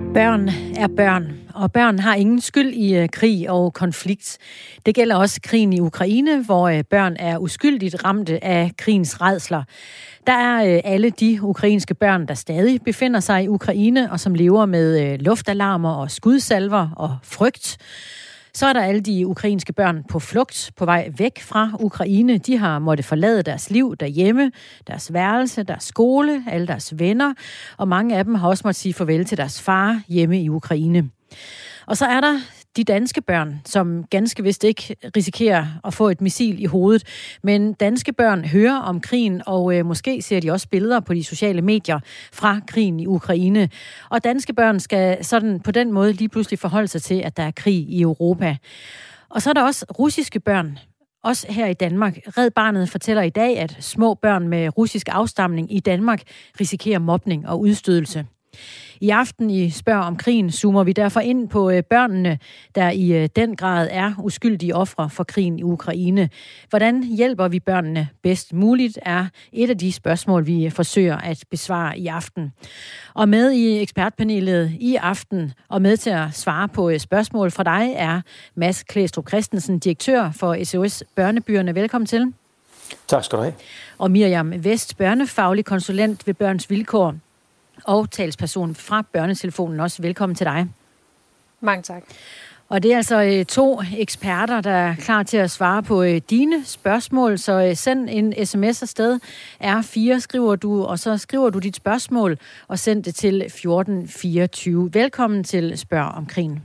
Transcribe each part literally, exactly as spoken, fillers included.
Børn er børn, og børn har ingen skyld i uh, krig og konflikt. Det gælder også krigen i Ukraine, hvor uh, børn er uskyldigt ramte af krigens rædsler. Der er uh, alle de ukrainske børn, der stadig befinder sig i Ukraine, og som lever med uh, luftalarmer og skudsalver og frygt. Så er der alle de ukrainske børn på flugt, på vej væk fra Ukraine. De har måttet forlade deres liv derhjemme, deres værelse, deres skole, alle deres venner, og mange af dem har også måttet sige farvel til deres far hjemme i Ukraine. Og så er der de danske børn, som ganske vist ikke risikerer at få et missil i hovedet, men danske børn hører om krigen, og øh, måske ser de også billeder på de sociale medier fra krigen i Ukraine. Og danske børn skal sådan på den måde lige pludselig forholde sig til, at der er krig i Europa. Og så er der også russiske børn, også her i Danmark. Red Barnet fortæller i dag, at små børn med russisk afstamning i Danmark risikerer mobning og udstødelse. I aften i Spørg om krigen zoomer vi derfor ind på børnene, der i den grad er uskyldige ofre for krigen i Ukraine. Hvordan hjælper vi børnene bedst muligt, er et af de spørgsmål, vi forsøger at besvare i aften. Og med i ekspertpanelet i aften, og med til at svare på spørgsmål fra dig, er Mads Klæstrup Christensen, direktør for S O S Børnebyerne. Velkommen til. Tak skal du have. Og Miriam Vest, børnefaglig konsulent ved Børns Vilkår og talsperson fra Børnetelefonen også. Velkommen til dig. Mange tak. Og det er altså to eksperter, der er klar til at svare på dine spørgsmål, så send en sms afsted. R fire skriver du, og så skriver du dit spørgsmål og send det til fjorten fireogtyve. Velkommen til Spørg om krigen.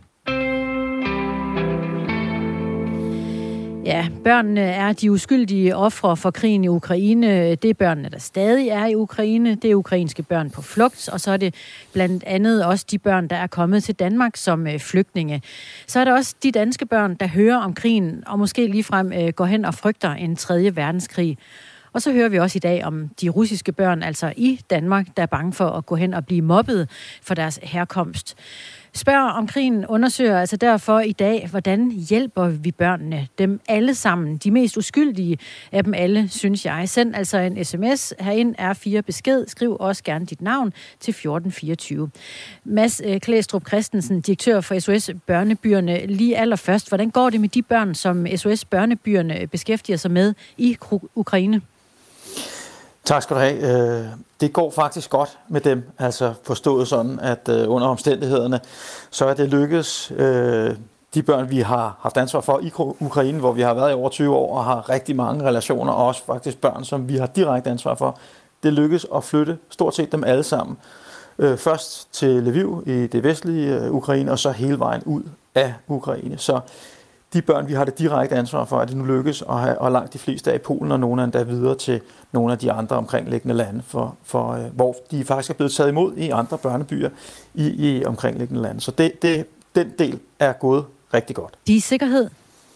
Ja, børnene er de uskyldige ofre for krigen i Ukraine. Det er børnene, der stadig er i Ukraine. Det er ukrainske børn på flugt, og så er det blandt andet også de børn, der er kommet til Danmark som flygtninge. Så er der også de danske børn, der hører om krigen, og måske ligefrem går hen og frygter en tredje verdenskrig. Og så hører vi også i dag om de russiske børn, altså i Danmark, der er bange for at gå hen og blive mobbet for deres herkomst. Spørg om krigen undersøger altså derfor i dag, hvordan hjælper vi børnene, dem alle sammen, de mest uskyldige af dem alle, synes jeg. Send altså en sms herind, R fire besked, skriv også gerne dit navn til fjorten fireogtyve. Mads Klæstrup Christensen, direktør for S O S Børnebyerne, lige allerførst, hvordan går det med de børn, som S O S Børnebyerne beskæftiger sig med i Ukraine? Tak skal du have. Det går faktisk godt med dem, altså forstået sådan, at under omstændighederne, så er det lykkedes de børn, vi har haft ansvar for i Ukraine, hvor vi har været i over tyve år og har rigtig mange relationer, og også faktisk børn, som vi har direkte ansvar for. Det lykkedes at flytte stort set dem alle sammen. Først til Lviv i det vestlige Ukraine, og så hele vejen ud af Ukraine. Så de børn, vi har det direkte ansvar for, at det nu lykkes, og, have, og langt de fleste er i Polen, og nogle er endda videre til nogle af de andre omkringliggende lande, for, for, uh, hvor de faktisk er blevet taget imod i andre børnebyer i, i omkringliggende lande. Så det, det, den del er gået rigtig godt. De er i sikkerhed?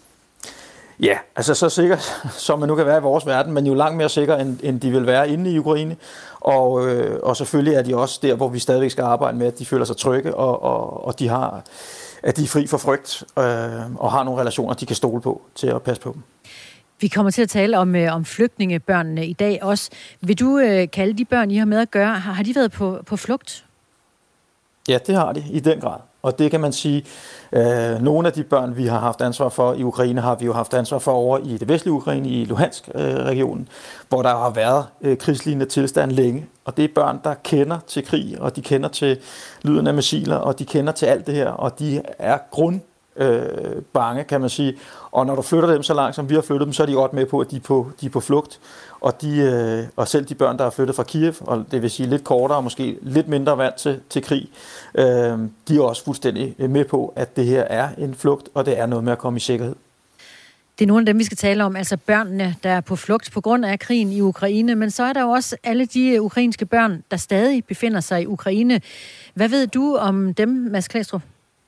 Ja, altså så sikker, som man nu kan være i vores verden, men jo langt mere sikker, end, end de vil være inde i Ukraine. Og, øh, og selvfølgelig er de også der, hvor vi stadigvæk skal arbejde med, at de føler sig trygge, og, og, og de har... at de er fri for frygt øh, og har nogle relationer, de kan stole på til at passe på dem. Vi kommer til at tale om, øh, om flygtningebørnene i dag også. Vil du øh, kalde de børn, I har med at gøre, har, har de været på, på flugt? Ja, det har de i den grad. Og det kan man sige, øh, nogle af de børn, vi har haft ansvar for i Ukraine, har vi jo haft ansvar for over i det vestlige Ukraine, i Luhansk-regionen, øh, hvor der har været øh, krigslignende tilstand længe. Og det er børn, der kender til krig, og de kender til lyden af missiler, og de kender til alt det her, og de er grund øh, bange, kan man sige. Og når du flytter dem så langt, som vi har flyttet dem, så er de godt med på, at de er på, de er på flugt. Og, de, øh, og selv de børn, der er flyttet fra Kiev, og det vil sige lidt kortere og måske lidt mindre vant til, til krig, øh, de er også fuldstændig med på, at det her er en flugt, og det er noget med at komme i sikkerhed. Det er nogle af dem, vi skal tale om, altså børnene, der er på flugt på grund af krigen i Ukraine, men så er der jo også alle de ukrainske børn, der stadig befinder sig i Ukraine. Hvad ved du om dem, Mads Klæstrup?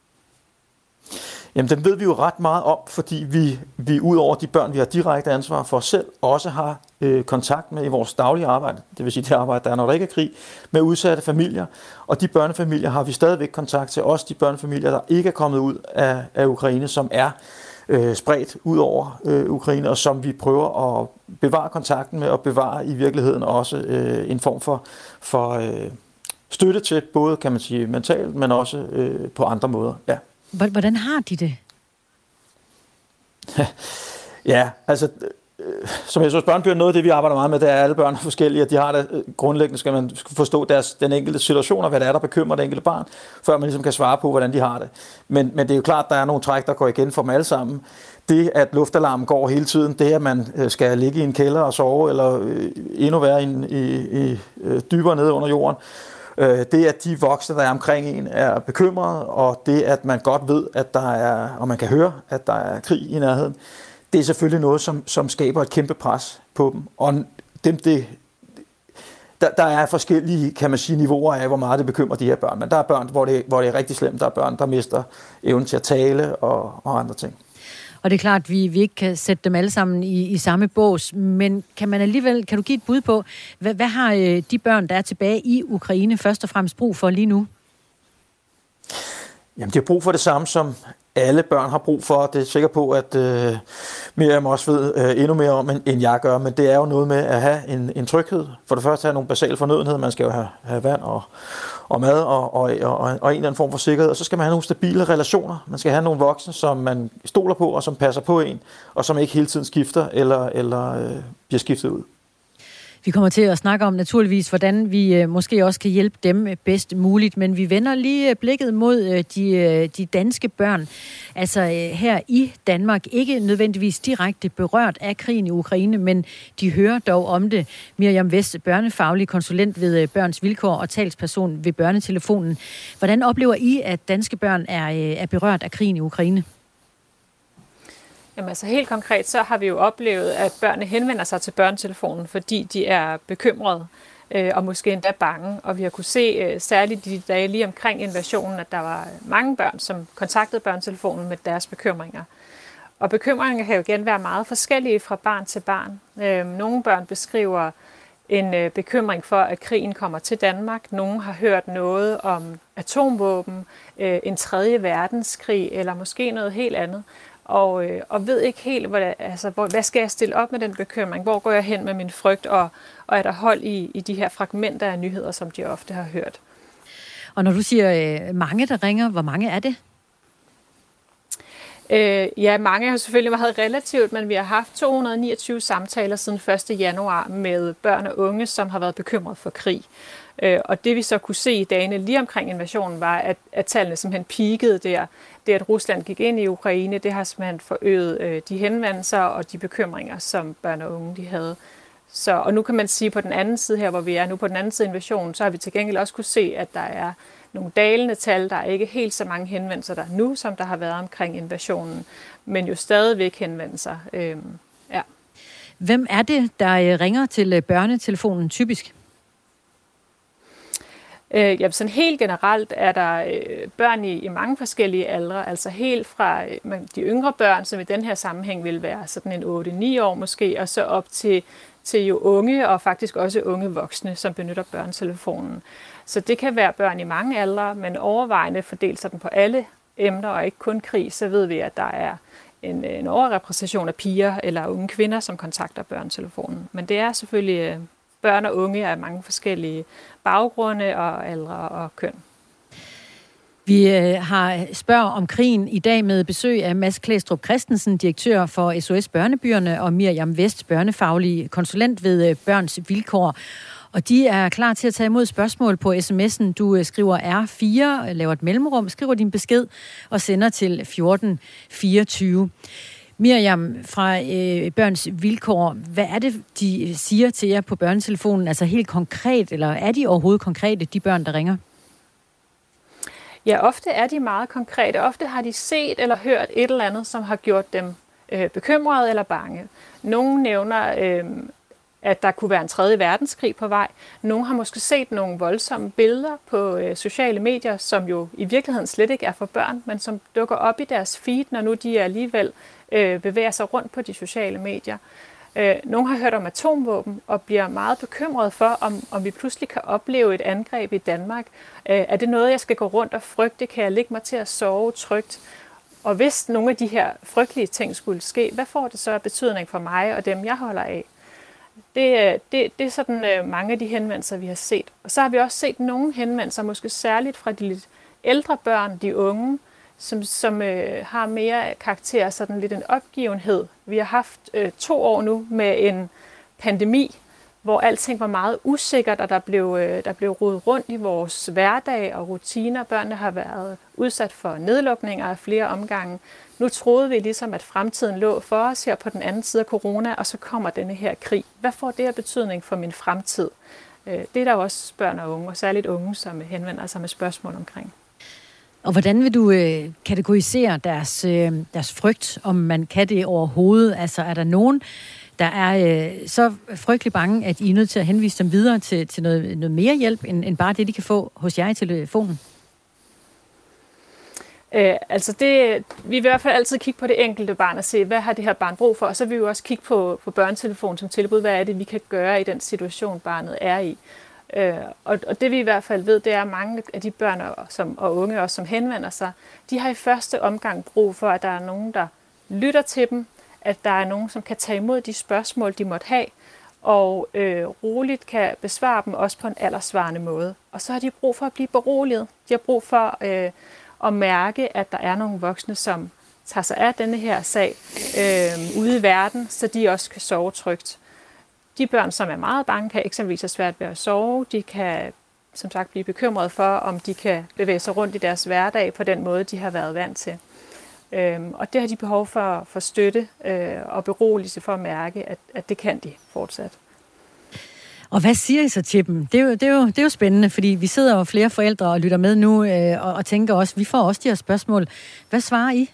Jamen, dem ved vi jo ret meget om, fordi vi, vi ud over de børn, vi har direkte ansvar for os selv, også har øh, kontakt med i vores daglige arbejde, det vil sige det arbejde, der er, når der ikke er krig, med udsatte familier. Og de børnefamilier har vi stadigvæk kontakt til, også de børnefamilier, der ikke er kommet ud af, af Ukraine, som er øh, spredt ud over øh, Ukraine, og som vi prøver at bevare kontakten med, og bevare i virkeligheden også øh, en form for, for øh, støtte til, både kan man sige mentalt, men også øh, på andre måder. Ja. Hvordan har de det? Ja, altså, øh, som jeg så børnebyer, noget af det, vi arbejder meget med, det er, at alle børn er forskellige, og de har det øh, grundlæggende, skal man forstå deres, den enkelte situation, og hvad det er, der bekymrer det enkelte barn, før man ligesom kan svare på, hvordan de har det. Men, men det er jo klart, der er nogle træk, der går igen for dem alle sammen. Det, at luftalarmen går hele tiden, det, at man øh, skal ligge i en kælder og sove, eller øh, endnu værre i, i, i, øh, dybere nede under jorden, det, at de voksne, der er omkring en, er bekymrede, og det, at man godt ved, at der er, og man kan høre, at der er krig i nærheden, det er selvfølgelig noget, som, som skaber et kæmpe pres på dem. Og dem, det, der, der er forskellige, kan man sige, niveauer af, hvor meget det bekymrer de her børn. Men der er børn, hvor det, hvor det er rigtig slemt. Der er børn, der mister evnen til at tale og, og andre ting. Og det er klart, at vi, vi ikke kan sætte dem alle sammen i, i samme bås, men kan man alligevel, kan du give et bud på, hvad, hvad har øh, de børn, der er tilbage i Ukraine, først og fremmest brug for lige nu? Jamen, de har brug for det samme, som alle børn har brug for. Det er sikker på, at øh, Miriam også ved øh, endnu mere om, end jeg gør, men det er jo noget med at have en, en tryghed. For det første have nogle basale fornødenheder. Man skal jo have, have vand og, og mad og, og, og, og en eller anden form for sikkerhed. Og så skal man have nogle stabile relationer. Man skal have nogle voksne, som man stoler på og som passer på en, og som ikke hele tiden skifter eller, eller øh, bliver skiftet ud. Vi kommer til at snakke om naturligvis, hvordan vi måske også kan hjælpe dem bedst muligt, men vi vender lige blikket mod de, de danske børn. Altså her i Danmark, ikke nødvendigvis direkte berørt af krigen i Ukraine, men de hører dog om det. Miriam West, børnefaglig konsulent ved Børns Vilkår og talsperson ved Børnetelefonen. Hvordan oplever I, at danske børn er, er berørt af krigen i Ukraine? Jamen altså helt konkret, så har vi jo oplevet, at børnene henvender sig til børnetelefonen, fordi de er bekymrede øh, og måske endda bange. Og vi har kunne se, øh, særligt de dage lige omkring invasionen, at der var mange børn, som kontaktede børnetelefonen med deres bekymringer. Og bekymringer kan jo igen være meget forskellige fra barn til barn. Øh, nogle børn beskriver en øh, bekymring for, at krigen kommer til Danmark. Nogle har hørt noget om atomvåben, øh, en tredje verdenskrig eller måske noget helt andet. Og, øh, og ved ikke helt, hvad, altså, hvor, hvad skal jeg stille op med den bekymring? Hvor går jeg hen med min frygt? Og, og er der hold i, i de her fragmenter af nyheder, som de ofte har hørt? Og når du siger øh, mange, der ringer, hvor mange er det? Øh, ja, mange har selvfølgelig været relativt, men vi har haft to hundrede og niogtyve samtaler siden første januar med børn og unge, som har været bekymret for krig. Øh, og det vi så kunne se i dagene lige omkring invasionen var, at, at tallene simpelthen peakede der. Det, at Rusland gik ind i Ukraine, det har simpelthen forøget øh, de henvendelser og de bekymringer, som børn og unge de havde. Så, og nu kan man sige, på den anden side her, hvor vi er nu på den anden side af invasionen, så har vi til gengæld også kunne se, at der er nogle dalende tal. Der er ikke helt så mange henvendelser der nu, som der har været omkring invasionen, men jo stadigvæk henvendelser. Øh, ja. Hvem er det, der ringer til børnetelefonen typisk? Øh, ja, sådan helt generelt er der øh, børn i, i mange forskellige aldre, altså helt fra øh, de yngre børn, som i den her sammenhæng vil være sådan en otte ni år måske, og så op til, til jo unge og faktisk også unge voksne, som benytter børnetelefonen. Så det kan være børn i mange aldre, men overvejende fordelt sådan på alle emner og ikke kun krig, så ved vi, at der er en, en overrepræsentation af piger eller unge kvinder, som kontakter børnetelefonen. Men det er selvfølgelig øh, børn og unge af mange forskellige baggrunde og aldre og køn. Vi øh, har spørg om krigen i dag med besøg af Mads Klæstrup Christensen, direktør for S O S Børnebyerne, og Miriam West, børnefaglig konsulent ved øh, Børns Vilkår. Og de er klar til at tage imod spørgsmål på sms'en. Du øh, skriver R fire, laver et mellemrum, skriver din besked og sender til fjorten fireogtyve. Miriam fra øh, Børns Vilkår, hvad er det, de siger til jer på børnetelefonen? Altså helt konkret, eller er de overhovedet konkrete, de børn, der ringer? Ja, ofte er de meget konkrete. Ofte har de set eller hørt et eller andet, som har gjort dem øh, bekymrede eller bange. Nogle nævner, øh, at der kunne være en tredje verdenskrig på vej. Nogle har måske set nogle voldsomme billeder på øh, sociale medier, som jo i virkeligheden slet ikke er for børn, men som dukker op i deres feed, når nu de alligevel øh, bevæger sig rundt på de sociale medier. Øh, nogle har hørt om atomvåben og bliver meget bekymrede for, om, om vi pludselig kan opleve et angreb i Danmark. Øh, er det noget, jeg skal gå rundt og frygte? Kan jeg ligge mig til at sove trygt? Og hvis nogle af de her frygtelige ting skulle ske, hvad får det så af betydning for mig og dem, jeg holder af? Det, det, det er sådan øh, mange af de henvendelser, vi har set. Og så har vi også set nogle henvendelser, måske særligt fra de lidt ældre børn, de unge, som, som øh, har mere karakter, sådan lidt en opgivenhed. Vi har haft øh, to år nu med en pandemi, hvor alting var meget usikkert, og der blev, øh, der blev rodet rundt i vores hverdag og rutiner. Børnene har været udsat for nedlukninger af flere omgange. Nu troede vi ligesom, at fremtiden lå for os her på den anden side af corona, og så kommer denne her krig. Hvad får det her betydning for min fremtid? Det er der også børn og unge, og særligt unge, som henvender sig med spørgsmål omkring. Og hvordan vil du øh, kategorisere deres, øh, deres frygt, om man kan det overhovedet? Altså er der nogen, der er øh, så frygtelig bange, at I er nødt til at henvise dem videre til, til noget, noget mere hjælp, end, end bare det, de kan få hos jer i telefonen? Øh, altså det, vi vil i hvert fald altid kigge på det enkelte barn og se, hvad har det her barn brug for, og så vil vi jo også kigge på, på børnetelefonen som tilbud, hvad er det, vi kan gøre i den situation, barnet er i. Øh, og, og det vi i hvert fald ved, det er, at mange af de børn og, som, og unge også, som henvender sig, de har i første omgang brug for, at der er nogen, der lytter til dem, at der er nogen, som kan tage imod de spørgsmål, de måtte have, og øh, roligt kan besvare dem også på en alderssvarende måde. Og så har de brug for at blive beroliget. De har brug for øh, at mærke, at der er nogle voksne, som tager sig af denne her sag øh, ude i verden, så de også kan sove trygt. De børn, som er meget bange, kan eksempelvis have svært ved at sove. De kan som sagt blive bekymrede for, om de kan bevæge sig rundt i deres hverdag på den måde, de har været vant til. Øhm, og det har de behov for, for støtte øh, og beroligelse for at mærke, at, at det kan de fortsat. Og hvad siger I så til dem? Det er jo, det er jo, det er jo spændende, fordi vi sidder jo flere forældre og lytter med nu øh, og, og tænker også, vi får også de her spørgsmål. Hvad svarer I?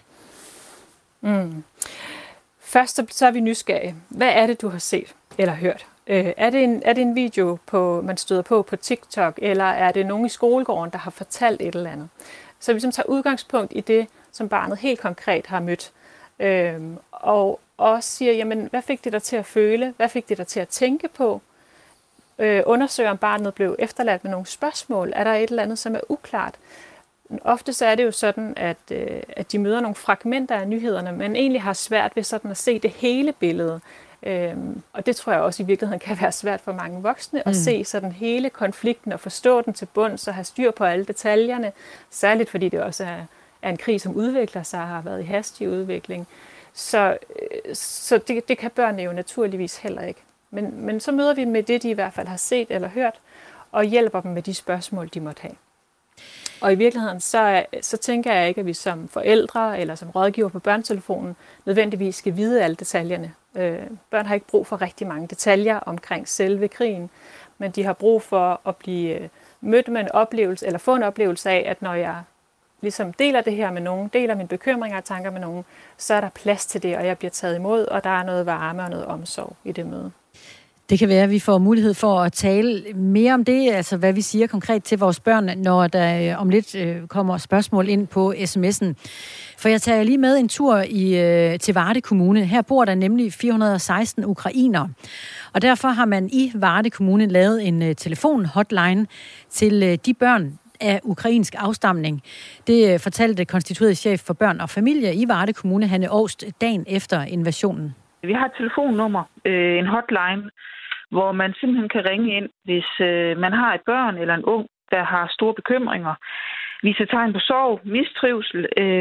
Mm. Først så er vi nysgerrige. Hvad er det, du har set eller hørt? Øh, er, det en, er det en video, på, man støder på på TikTok, eller er det nogen i skolegården, der har fortalt et eller andet? Så vi ligesom tager udgangspunkt i det, som barnet helt konkret har mødt. Øhm, og også siger, jamen, hvad fik det dig til at føle? Hvad fik det dig til at tænke på? Øh, undersøger, om barnet blev efterladt med nogle spørgsmål. Er der et eller andet, som er uklart? Ofte så er det jo sådan, at, øh, at de møder nogle fragmenter af nyhederne, men egentlig har svært ved sådan at se det hele billede. Øhm, og det tror jeg også i virkeligheden kan være svært for mange voksne, at mm. se sådan hele konflikten og forstå den til bunds og have styr på alle detaljerne. Særligt fordi det også er, er en krig, som udvikler sig og har været i hastig udvikling. Så, så det, det kan børnene jo naturligvis heller ikke. Men, men så møder vi med det, de i hvert fald har set eller hørt, og hjælper dem med de spørgsmål, de måtte have. Og i virkeligheden, så, så tænker jeg ikke, at vi som forældre eller som rådgiver på børnetelefonen nødvendigvis skal vide alle detaljerne. Øh, børn har ikke brug for rigtig mange detaljer omkring selve krigen, men de har brug for at blive mødt med en oplevelse, eller få en oplevelse af, at når jeg ligesom deler det her med nogen, deler mine bekymringer og tanker med nogen, så er der plads til det, og jeg bliver taget imod, og der er noget varme og noget omsorg i det møde. Det kan være, at vi får mulighed for at tale mere om det, altså hvad vi siger konkret til vores børn, når der om lidt kommer spørgsmål ind på sms'en. For jeg tager lige med en tur i, til Varde Kommune. Her bor der nemlig fire hundrede og seksten ukrainere. Og derfor har man i Varde Kommune lavet en telefon-hotline til de børn af ukrainsk afstamning. Det fortalte konstitueret chef for børn og familie i Varde Kommune, Hanne Augst, dagen efter invasionen. Vi har et telefonnummer, en hotline, hvor man simpelthen kan ringe ind, hvis øh, man har et børn eller en ung, der har store bekymringer, viser tegn på sorg, mistrivsel. Øh,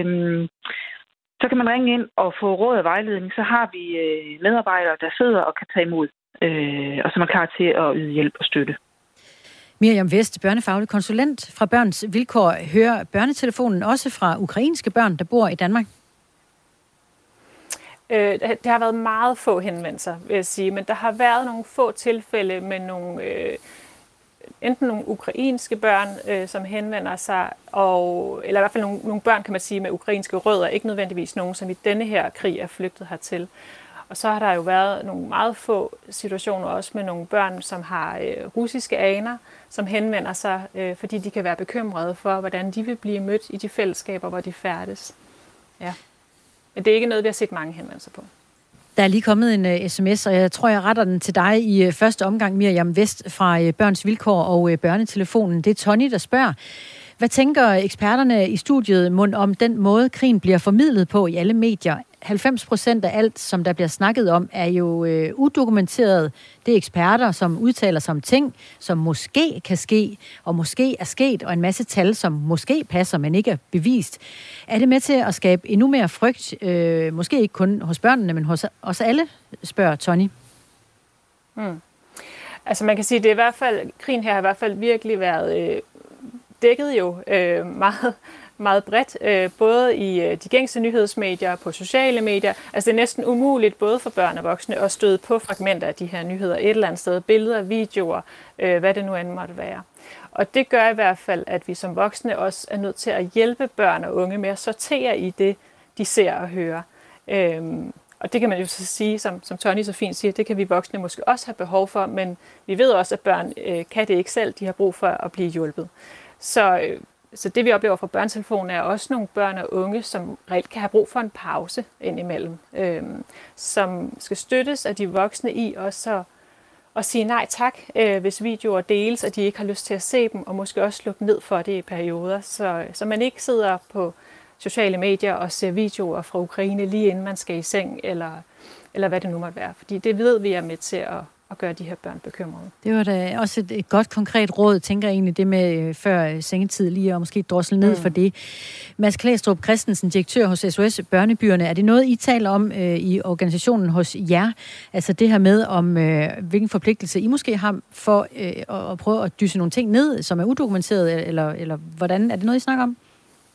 så kan man ringe ind og få råd og vejledning. Så har vi øh, medarbejdere, der sidder og kan tage imod, øh, og som er klar til at yde hjælp og støtte. Miriam Vest, børnefaglig konsulent fra Børns Vilkår, hører børnetelefonen også fra ukrainske børn, der bor i Danmark? Øh, det har været meget få henvendelser, vil jeg sige, men der har været nogle få tilfælde med nogle, øh, enten nogle ukrainske børn, øh, som henvender sig, og, eller i hvert fald nogle, nogle børn, kan man sige, med ukrainske rødder, ikke nødvendigvis nogen, som i denne her krig er flygtet hertil. Og så har der jo været nogle meget få situationer også med nogle børn, som har øh, russiske aner, som henvender sig, øh, fordi de kan være bekymrede for, hvordan de vil blive mødt i de fællesskaber, hvor de færdes. Ja. Men det er ikke noget, vi har set mange henvendelser på. Der er lige kommet en uh, sms, og jeg tror, jeg retter den til dig i uh, første omgang, Miriam Vest fra uh, Børns Vilkår og uh, Børnetelefonen. Det er Tony, der spørger, Hvad tænker eksperterne i studiet mund om den måde, krigen bliver formidlet på i alle medier? halvfems procent af alt, som der bliver snakket om, er jo øh, udokumenteret. Det er eksperter, som udtaler sig om ting, som måske kan ske, og måske er sket, og en masse tal, som måske passer, men ikke er bevist. Er det med til at skabe endnu mere frygt, øh, måske ikke kun hos børnene, men hos os alle, spørger Tony? Hmm. Altså man kan sige, det er i hvert fald, krigen her har i hvert fald virkelig været øh, dækket jo øh, meget meget bredt, øh, både i øh, de gængse nyhedsmedier, på sociale medier. Altså det er næsten umuligt, både for børn og voksne, at støde på fragmenter af de her nyheder et eller andet sted. Billeder, videoer, øh, hvad det nu end måtte være. Og det gør i hvert fald, at vi som voksne også er nødt til at hjælpe børn og unge med at sortere i det, de ser og hører. Øhm, og det kan man jo så sige, som, som Tony så fint siger, det kan vi voksne måske også have behov for, men vi ved også, at børn øh, kan det ikke selv. De har brug for at blive hjulpet. Så øh, Så det, vi oplever fra børnetelefonen, er også nogle børn og unge, som reelt kan have brug for en pause indimellem, øhm, som skal støttes af de voksne i også at, at sige nej tak, øh, hvis videoer deles, og de ikke har lyst til at se dem, og måske også lukke ned for det i perioder, så, så man ikke sidder på sociale medier og ser videoer fra Ukraine lige inden man skal i seng, eller, eller hvad det nu måtte være. Fordi det ved vi er med til at og gøre de her børn bekymrede. Det var da også et, et godt konkret råd, tænker jeg egentlig, det med øh, før sengetid lige, og måske drossel ned mm. for det. Mads Klæstrup Christensen, direktør hos S O S Børnebyerne, er det noget, I taler om øh, i organisationen hos jer? Altså det her med, om øh, hvilken forpligtelse I måske har for øh, at prøve at dyse nogle ting ned, som er udokumenteret, eller, eller hvordan? Er det noget, I snakker om?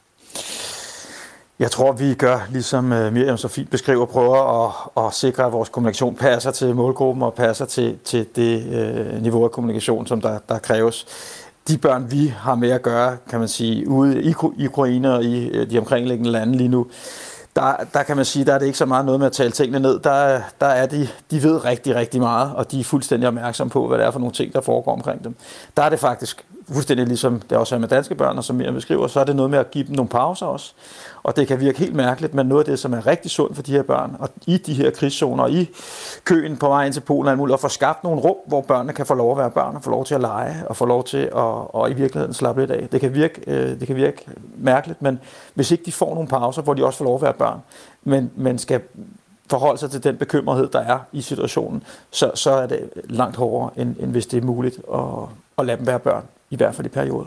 Jeg tror, vi gør, ligesom Miriam så fint beskriver, prøver at, at sikre, at vores kommunikation passer til målgruppen og passer til, til det øh, niveau af kommunikation, som der, der kræves. De børn, vi har med at gøre, kan man sige, ude i, i Ukraine og i de omkringliggende lande lige nu, der, der kan man sige, der er det ikke så meget noget med at tale tingene ned. Der, der er de, de ved rigtig, rigtig meget, og de er fuldstændig opmærksomme på, hvad det er for nogle ting, der foregår omkring dem. Der er det faktisk fuldstændig ligesom det også er med danske børn, og som Miriam beskriver, så er det noget med at give dem nogle pauser også. Og det kan virke helt mærkeligt, men noget af det, som er rigtig sundt for de her børn, og i de her krigszoner, og i køen på vej ind til Polen, er at få skabt nogle rum, hvor børnene kan få lov at være børn, og få lov til at lege, og få lov til at og i virkeligheden slappe lidt af. Det kan virke, øh, det kan virke mærkeligt, men hvis ikke de får nogle pauser, hvor de også får lov at være børn, men, men skal forholde sig til den bekymrethed, der er i situationen, så, så er det langt hårdere, end, end hvis det er muligt at, at lade dem være børn, i hvert fald i perioder.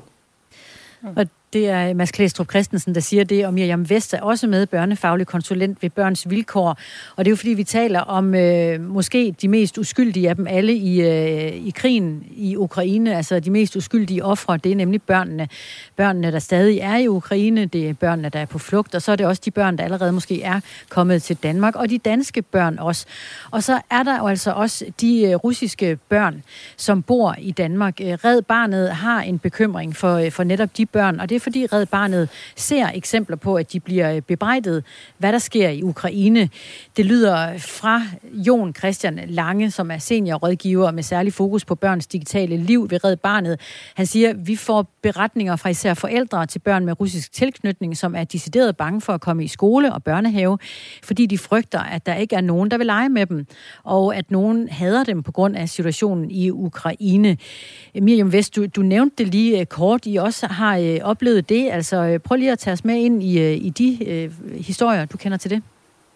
Og det er Mads Klæstrup Christensen, der siger det, og Miriam Vest er også med, børnefaglig konsulent ved Børns Vilkår. Og det er jo fordi, vi taler om øh, måske de mest uskyldige af dem alle i, øh, i krigen i Ukraine. Altså de mest uskyldige ofre, det er nemlig børnene. Børnene, der stadig er i Ukraine, det er børnene, der er på flugt, og så er det også de børn, der allerede måske er kommet til Danmark, og de danske børn også. Og så er der jo altså også de øh, russiske børn, som bor i Danmark. Red Barnet har en bekymring for, øh, for netop de børn, og det er fordi Red Barnet ser eksempler på, at de bliver bebrejdet, hvad der sker i Ukraine. Det lyder fra Jon Christian Lange, som er seniorrådgiver med særlig fokus på børns digitale liv ved Red Barnet. Han siger, at vi får beretninger fra især forældre til børn med russisk tilknytning, som er decideret bange for at komme i skole og børnehave, fordi de frygter, at der ikke er nogen, der vil lege med dem, og at nogen hader dem på grund af situationen i Ukraine. Miriam Vest, du, du nævnte det lige kort. I også har øh, oplevet det. Altså, prøv lige at tage os med ind i, i de øh, historier, du kender til det.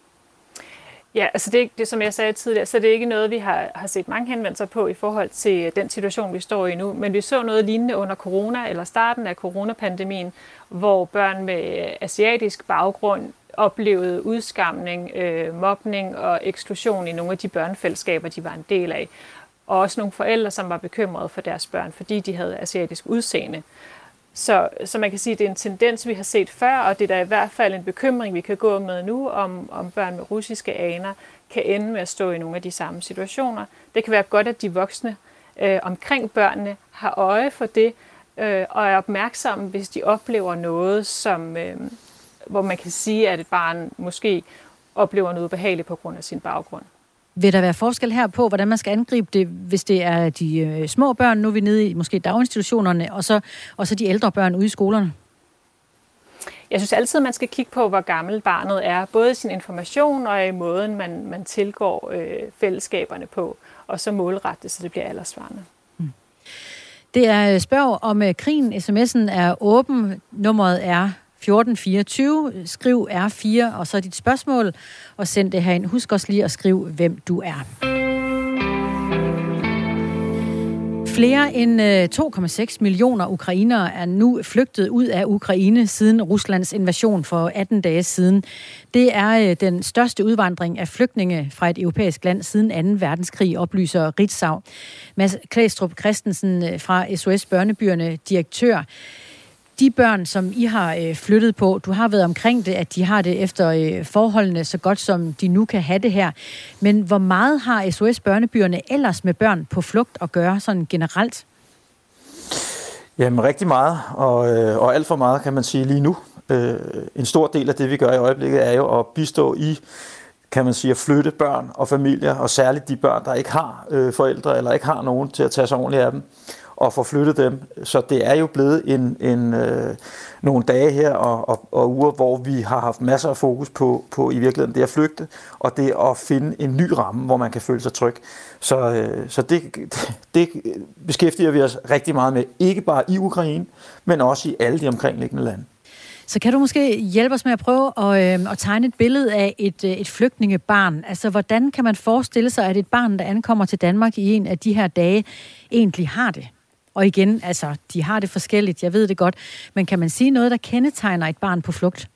Ja, altså det, det som jeg sagde tidligere, så det er ikke noget, vi har, har set mange henvendelser på i forhold til den situation, vi står i nu. Men vi så noget lignende under corona, eller starten af coronapandemien, hvor børn med asiatisk baggrund oplevede udskamning, øh, mobning og eksklusion i nogle af de børnefællesskaber, de var en del af. Og også nogle forældre, som var bekymrede for deres børn, fordi de havde asiatisk udseende. Så, så man kan sige, at det er en tendens, vi har set før, og det er da i hvert fald en bekymring, vi kan gå med nu, om, om børn med russiske aner kan ende med at stå i nogle af de samme situationer. Det kan være godt, at de voksne øh, omkring børnene har øje for det, øh, og er opmærksomme, hvis de oplever noget, som, øh, hvor man kan sige, at et barn måske oplever noget ubehageligt på grund af sin baggrund. Vil der være forskel her på, hvordan man skal angribe det, hvis det er de øh, små børn, nu er vi nede i måske daginstitutionerne, og så, og så de ældre børn ude i skolerne? Jeg synes altid, man skal kigge på, hvor gammel barnet er, både i sin information og i måden, man, man tilgår øh, fællesskaberne på, og så målrette det, så det bliver alderssvarende. Hmm. Det er spørg om krigen. sms'en er åben. Nummeret er fjorten fireogtyve. Skriv R fire, og så dit spørgsmål, og send det herind. Husk også lige at skrive, hvem du er. Flere end to komma seks millioner ukrainere er nu flygtet ud af Ukraine siden Ruslands invasion for atten dage siden. Det er den største udvandring af flygtninge fra et europæisk land siden anden verdenskrig, oplyser Ritzau. Mads Klæstrup Christensen fra S O S Børnebyerne, direktør. De børn, som I har flyttet på, du har været omkring det, at de har det efter forholdene så godt, som de nu kan have det her. Men hvor meget har S O S Børnebyerne ellers med børn på flugt at gøre, sådan generelt? Jamen rigtig meget, og, og alt for meget kan man sige lige nu. En stor del af det, vi gør i øjeblikket, er jo at bistå i, kan man sige, at flytte børn og familier, og særligt de børn, der ikke har forældre eller ikke har nogen til at tage sig ordentligt af dem, og få flyttet dem. Så det er jo blevet en, en, øh, nogle dage her og, og, og uger, hvor vi har haft masser af fokus på, på i virkeligheden det at flygte, og det at finde en ny ramme, hvor man kan føle sig tryg. Så, øh, så det, det beskæftiger vi os rigtig meget med, ikke bare i Ukraine, men også i alle de omkringliggende lande. Så kan du måske hjælpe os med at prøve at, øh, at tegne et billede af et, et flygtningebarn? Altså, hvordan kan man forestille sig, at et barn, der ankommer til Danmark i en af de her dage, egentlig har det? Og igen, altså, de har det forskelligt, jeg ved det godt, men kan man sige noget, der kendetegner et barn på flugt?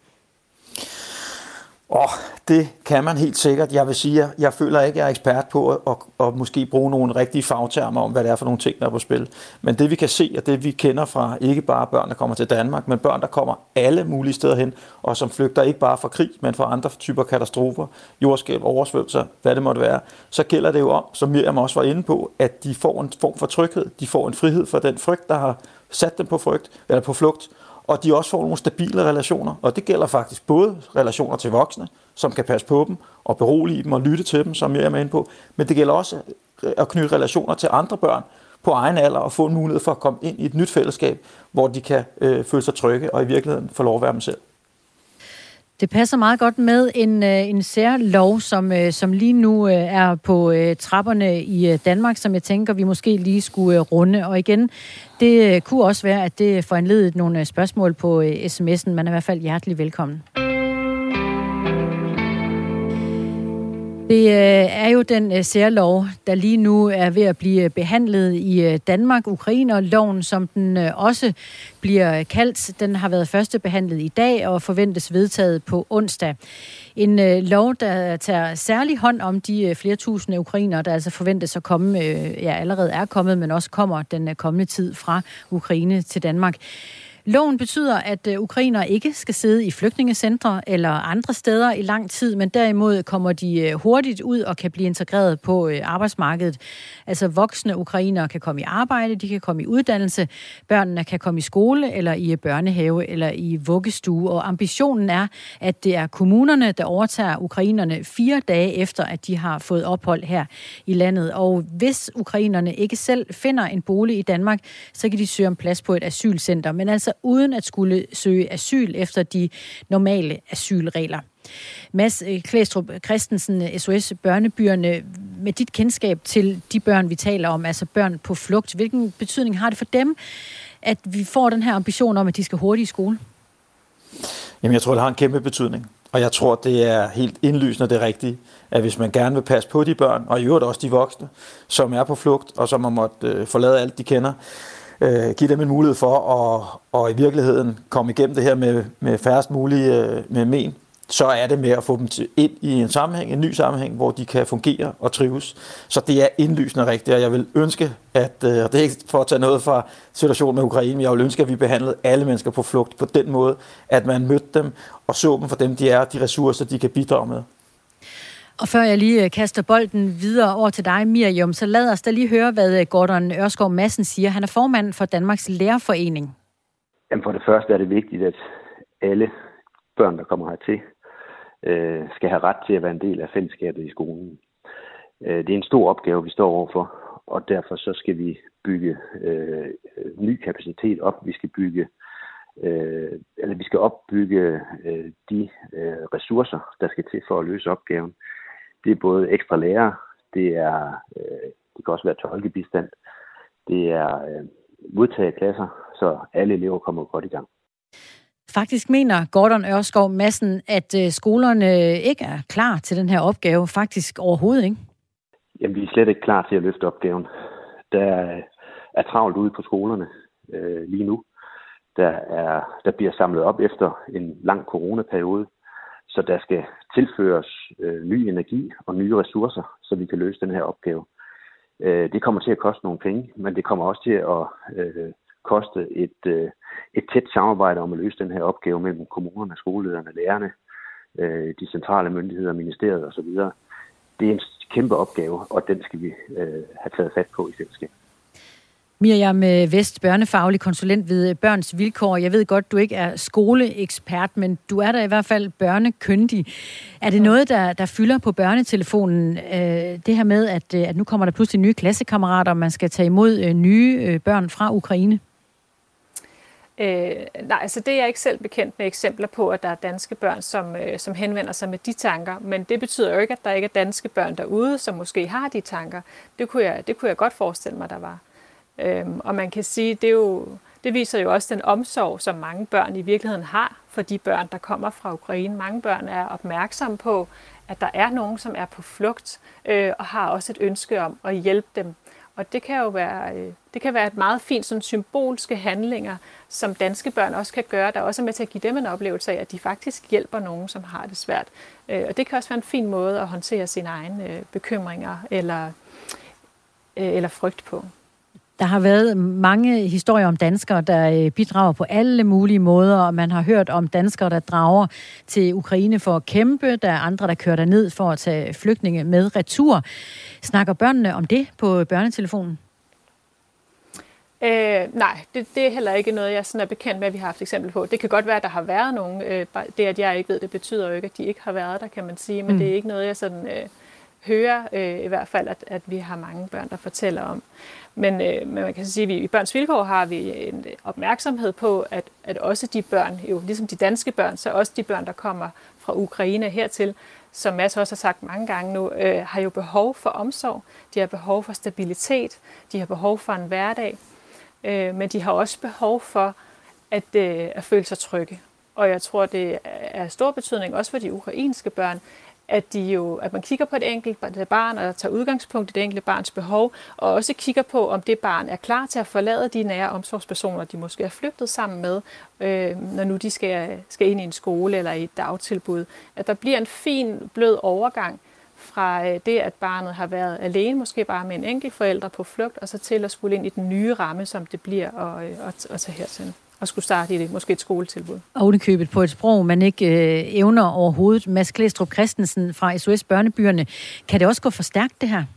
Åh, oh, det kan man helt sikkert. Jeg vil sige, at jeg, jeg føler ikke, at jeg er ekspert på at, at, at måske bruge nogle rigtige fagtermer om, hvad det er for nogle ting, der er på spil. Men det vi kan se, og det vi kender fra ikke bare børn, der kommer til Danmark, men børn, der kommer alle mulige steder hen, og som flygter ikke bare fra krig, men fra andre typer katastrofer, jordskælv, oversvømmelser, hvad det måtte være, så gælder det jo om, som Miriam også var inde på, at de får en form for tryghed, de får en frihed for den frygt, der har sat dem på, frygt, eller på flugt, og de også får nogle stabile relationer. Og det gælder faktisk både relationer til voksne, som kan passe på dem og berolige dem og lytte til dem, som jeg er inde på. Men det gælder også at knytte relationer til andre børn på egen alder og få en mulighed for at komme ind i et nyt fællesskab, hvor de kan øh, føle sig trygge og i virkeligheden få lov at være dem selv. Det passer meget godt med en, en særlov, som, som lige nu er på trapperne i Danmark, som jeg tænker, vi måske lige skulle runde. Og igen, det kunne også være, at det foranledede nogle spørgsmål på sms'en. Man er i hvert fald hjertelig velkommen. Det er jo den særlov, der lige nu er ved at blive behandlet i Danmark. Ukrainerloven, som den også bliver kaldt, den har været førstebehandlet i dag og forventes vedtaget på onsdag. En lov, der tager særlig hånd om de flere tusinde ukrainere, der altså forventes at komme, ja allerede er kommet, men også kommer den kommende tid fra Ukraine til Danmark. Loven betyder, at ukrainere ikke skal sidde i flygtningecentre eller andre steder i lang tid, men derimod kommer de hurtigt ud og kan blive integreret på arbejdsmarkedet. Altså voksne ukrainere kan komme i arbejde, de kan komme i uddannelse, børnene kan komme i skole eller i børnehave eller i vuggestue. Og ambitionen er, at det er kommunerne, der overtager ukrainerne fire dage efter, at de har fået ophold her i landet. Og hvis ukrainerne ikke selv finder en bolig i Danmark, så kan de søge om plads på et asylcenter, men altså uden at skulle søge asyl efter de normale asylregler. Mads Klæstrup Christensen, S O S Børnebyerne, med dit kendskab til de børn, vi taler om, altså børn på flugt, hvilken betydning har det for dem, at vi får den her ambition om, at de skal hurtigt i skole? Jamen, jeg tror, det har en kæmpe betydning. Og jeg tror, det er helt indlysende det rigtige, at hvis man gerne vil passe på de børn, og i øvrigt også de voksne, som er på flugt, og som har måttet forlade alt, de kender, øh, give dem en mulighed for at og i virkeligheden komme igennem det her med, med færrest mulige øh, med men, så er det med at få dem til, ind i en sammenhæng, en ny sammenhæng, hvor de kan fungere og trives. Så det er indlysende rigtigt, og jeg vil ønske, at, og det er ikke for at tage noget fra situationen med Ukraine, men jeg vil ønske, at vi behandlede alle mennesker på flugt på den måde, at man mødte dem og så dem for dem, de er, de ressourcer, de kan bidrage med. Og før jeg lige kaster bolden videre over til dig, Miriam, så lad os da lige høre, hvad Gordon Ørskov Madsen siger. Han er formand for Danmarks Lærerforening. Jamen for det første er det vigtigt, at alle børn, der kommer hertil, øh, skal have ret til at være en del af fællesskabet i skolen. Øh, det er en stor opgave, vi står overfor, og derfor så skal vi bygge øh, ny kapacitet op. Vi skal bygge, øh, eller vi skal opbygge øh, de øh, ressourcer, der skal til for at løse opgaven. Det er både ekstra lærere, det er, øh, det kan også være tolkebistand, det er øh, modtageklasser, så alle elever kommer godt i gang. Faktisk mener Gordon Ørskov Madsen, at skolerne ikke er klar til den her opgave. Faktisk overhovedet ikke. Jamen, vi er slet ikke klar til at løfte opgaven. Der er travlt ude på skolerne øh, lige nu. Der, er, der bliver samlet op efter en lang coronaperiode, så der skal tilføres øh, ny energi og nye ressourcer, så vi kan løse den her opgave. Øh, det kommer til at koste nogle penge, men det kommer også til at øh, koste et, øh, et tæt samarbejde om at løse den her opgave mellem kommunerne, skolelederne, lærerne, øh, de centrale myndigheder, ministeriet osv. Det er en kæmpe opgave, og den skal vi øh, have taget fat på i fællesskab. Miriam Vest, børnefaglig konsulent ved Børns Vilkår. Jeg ved godt, du ikke er skoleekspert, men du er der i hvert fald børnekyndig. Er det noget, der, der fylder på børnetelefonen? Øh, det her med, at, at nu kommer der pludselig nye klassekammerater, og man skal tage imod øh, nye øh, børn fra Ukraine? Øh, nej, altså det er jeg ikke selv bekendt med eksempler på, at der er danske børn, som, øh, som henvender sig med de tanker. Men det betyder jo ikke, at der ikke er danske børn derude, som måske har de tanker. Det kunne jeg, det kunne jeg godt forestille mig, der var. Øhm, og man kan sige, det, er jo, det viser jo også den omsorg, som mange børn i virkeligheden har for de børn, der kommer fra Ukraine. Mange børn er opmærksomme på, at der er nogen, som er på flugt, øh, og har også et ønske om at hjælpe dem. Og det kan jo være, øh, det kan være et meget fint sådan, symbolske handlinger, som danske børn også kan gøre, der også er med til at give dem en oplevelse af, at de faktisk hjælper nogen, som har det svært. Øh, og det kan også være en fin måde at håndtere sine egne øh, bekymringer eller, øh, eller frygt på. Der har været mange historier om danskere, der bidrager på alle mulige måder, og man har hørt om danskere, der drager til Ukraine for at kæmpe. Der er andre, der kører derned for at tage flygtninge med retur. Snakker børnene om det på børnetelefonen? Øh, nej, det, det er heller ikke noget, jeg sådan er bekendt med, at vi har haft eksempel på. Det kan godt være, at der har været nogen. Øh, det, at jeg ikke ved, det betyder jo ikke, at de ikke har været der, kan man sige. Men mm. det er ikke noget, jeg sådan øh, hører øh, i hvert fald, at, at vi har mange børn, der fortæller om. Men, øh, men man kan sige, at vi, i Børns Vilkår har vi en opmærksomhed på, at, at også de børn, jo ligesom de danske børn, så også de børn, der kommer fra Ukraine hertil, som Mads også har sagt mange gange nu, øh, har jo behov for omsorg, de har behov for stabilitet, de har behov for en hverdag, øh, men de har også behov for at, øh, at føle sig trygge. Og jeg tror, det er stor betydning også for de ukrainske børn, at, de jo, at man kigger på et enkelt barn og tager udgangspunkt i det enkelte barns behov, og også kigger på, om det barn er klar til at forlade de nære omsorgspersoner, de måske er flygtet sammen med, øh, når nu de skal, skal ind i en skole eller i et dagtilbud. At der bliver en fin, blød overgang fra det, at barnet har været alene, måske bare med en enkelt forælder på flugt, og så til at skulle ind i den nye ramme, som det bliver at, at, at tage hertil. Og skulle starte i det, måske et skoletilbud. Ovenikøbet på et sprog, man ikke øh, evner overhovedet. Mads Klæstrup Christensen fra S O S Børnebyerne. Kan det også gå for stærkt, det her?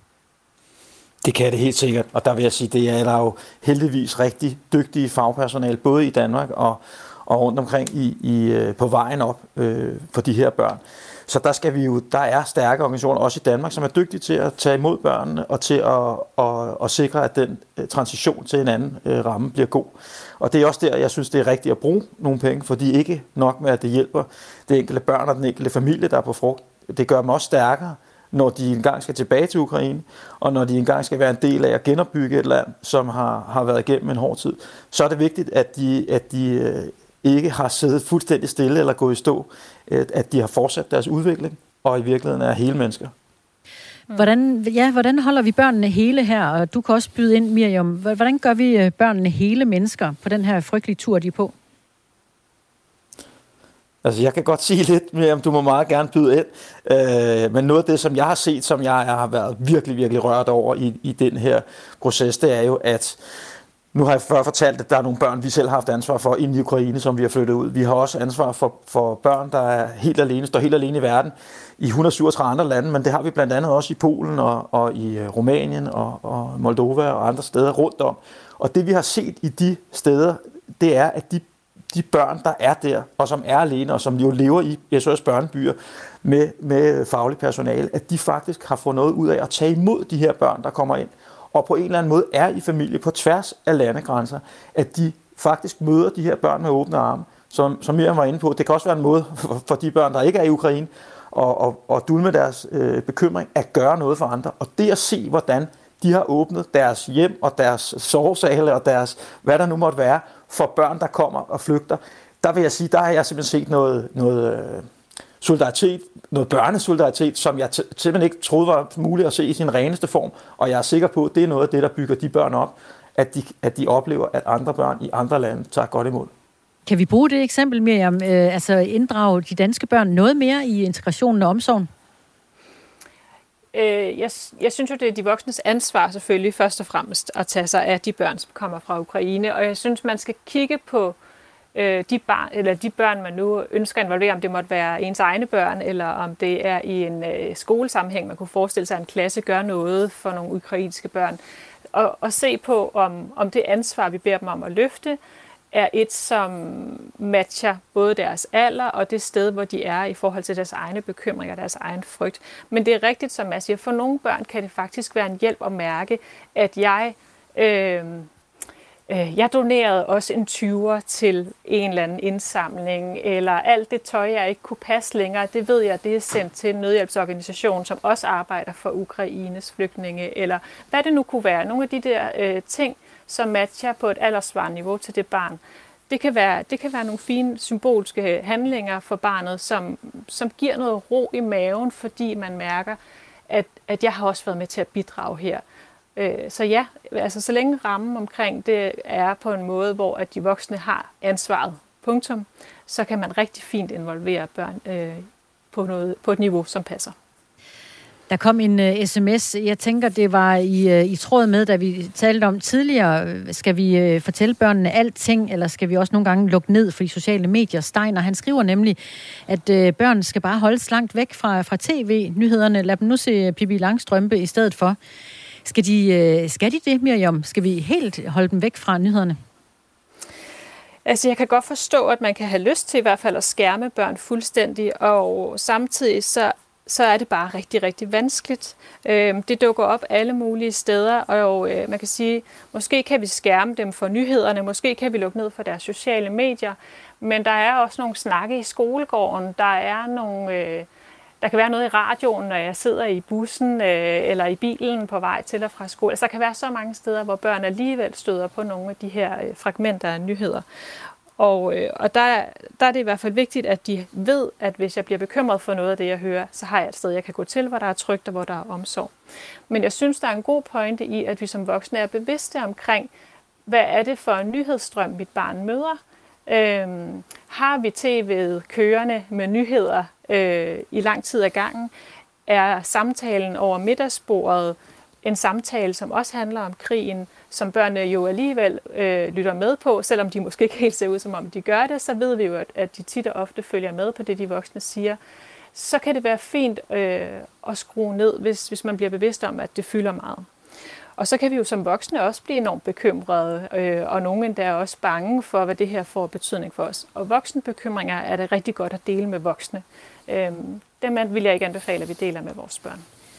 Det kan det helt sikkert, og der vil jeg sige, det er der jo heldigvis rigtig dygtige fagpersonale, både i Danmark og, og rundt omkring i, i, på vejen op øh, for de her børn. Så der skal vi jo, der er stærke organisationer, også i Danmark, som er dygtige til at tage imod børnene og til at, at, at sikre, at den transition til en anden øh, ramme bliver god. Og det er også der, jeg synes, det er rigtigt at bruge nogle penge, fordi ikke nok med, at det hjælper det enkelte børn og den enkelte familie, der er på frugt. Det gør dem også stærkere, når de engang skal tilbage til Ukraine, og når de engang skal være en del af at genopbygge et land, som har, har været igennem en hård tid. Så er det vigtigt, at de, at de øh, ikke har siddet fuldstændig stille eller gået i stå, at de har fortsat deres udvikling, og i virkeligheden er hele mennesker. Hvordan, ja, hvordan holder vi børnene hele her? Og du kan også byde ind, Miriam. Hvordan gør vi børnene hele mennesker på den her frygtelige tur, de er på? Altså, jeg kan godt sige lidt, Miriam, du må meget gerne byde ind. Øh, men noget af det, som jeg har set, som jeg har været virkelig, virkelig rørt over i, i den her proces, det er jo, at nu har jeg før fortalt, at der er nogle børn, vi selv har haft ansvar for inde i Ukraine, som vi har flyttet ud. Vi har også ansvar for, for børn, der er helt alene, står helt alene i verden i et hundrede og syvogtredive andre lande, men det har vi blandt andet også i Polen og, og i Rumænien og, og Moldova og andre steder rundt om. Og det vi har set i de steder, det er, at de, de børn, der er der, og som er alene, og som jo lever i S O S børnebyer med, med faglig personale, at de faktisk har fået noget ud af at tage imod de her børn, der kommer ind, og på en eller anden måde er i familie på tværs af landegrænser, at de faktisk møder de her børn med åbne arme, som, som Miriam var inde på. Det kan også være en måde for, for de børn, der ikke er i Ukraine, og, og, og dulme deres øh, bekymring, at gøre noget for andre. Og det at se, hvordan de har åbnet deres hjem og deres sovesale og deres, hvad der nu måtte være, for børn, der kommer og flygter. Der vil jeg sige, der har jeg simpelthen set noget, noget øh, solidaritet, noget børnesolidaritet, som jeg t- simpelthen ikke troede var muligt at se i sin reneste form. Og jeg er sikker på, at det er noget af det, der bygger de børn op, at de, at de oplever, at andre børn i andre lande tager godt imod. Kan vi bruge det eksempel, Miriam, øh, altså inddrage de danske børn noget mere i integrationen og omsorgen? Øh, jeg, jeg synes jo, det er de voksnes ansvar selvfølgelig først og fremmest at tage sig af de børn, som kommer fra Ukraine. Og jeg synes, man skal kigge på øh, de, bar, eller de børn, man nu ønsker at involvere, om det måtte være ens egne børn, eller om det er i en øh, skolesammenhæng. Man kunne forestille sig, at en klasse gør noget for nogle ukrainske børn. Og, og se på, om, om det ansvar, vi beder dem om at løfte, er et, som matcher både deres alder og det sted, hvor de er i forhold til deres egne bekymringer og deres egen frygt. Men det er rigtigt, som jeg siger, for nogle børn kan det faktisk være en hjælp at mærke, at jeg, øh, øh, jeg donerede også en tyver til en eller anden indsamling, eller alt det tøj, jeg ikke kunne passe længere, det ved jeg, det er sendt til en nødhjælpsorganisation, som også arbejder for Ukraines flygtninge, eller hvad det nu kunne være. Nogle af de der øh, ting, som matcher på et alderssvarende niveau til det barn. Det kan være, det kan være nogle fine symbolske handlinger for barnet, som, som giver noget ro i maven, fordi man mærker, at, at jeg har også været med til at bidrage her. Så ja, altså så længe rammen omkring det er på en måde, hvor at de voksne har ansvaret, punktum, så kan man rigtig fint involvere børn øh, på, noget, på et niveau, som passer. Der kom en uh, sms. Jeg tænker, det var i, uh, i tråd med, da vi talte om tidligere. Skal vi uh, fortælle børnene alting, eller skal vi også nogle gange lukke ned for de sociale medier? Steiner, han skriver nemlig, at uh, børn skal bare holdes langt væk fra, fra tv-nyhederne. Lad dem nu se Pippi Langstrømpe i stedet for. Skal de, uh, skal de det, Miriam? Skal vi helt holde dem væk fra nyhederne? Altså, jeg kan godt forstå, at man kan have lyst til i hvert fald at skærme børn fuldstændig, og samtidig så så er det bare rigtig, rigtig vanskeligt. Det dukker op alle mulige steder, og man kan sige, måske kan vi skærme dem for nyhederne, måske kan vi lukke ned for deres sociale medier, men der er også nogle snakke i skolegården, der er nogle, der kan være noget i radioen, når jeg sidder i bussen eller i bilen på vej til og fra skole. Altså, der kan være så mange steder, hvor børn alligevel støder på nogle af de her fragmenter af nyheder. Og, øh, og der, der er det i hvert fald vigtigt, at de ved, at hvis jeg bliver bekymret for noget af det, jeg hører, så har jeg et sted, jeg kan gå til, hvor der er trygt og hvor der er omsorg. Men jeg synes, der er en god pointe i, at vi som voksne er bevidste omkring, hvad er det for en nyhedsstrøm, mit barn møder. Øhm, har vi tv'et kørende med nyheder øh, i lang tid ad gangen? Er samtalen over middagsbordet en samtale, som også handler om krigen, som børnene jo alligevel øh, lytter med på, selvom de måske ikke helt ser ud, som om de gør det, så ved vi jo, at, at de tit og ofte følger med på det, de voksne siger. Så kan det være fint øh, at skrue ned, hvis, hvis man bliver bevidst om, at det fylder meget. Og så kan vi jo som voksne også blive enormt bekymrede, øh, og nogle endda er også bange for, hvad det her får betydning for os. Og voksenbekymringer er det rigtig godt at dele med voksne. Øh, dem vil jeg ikke anbefale, at vi deler med vores børn.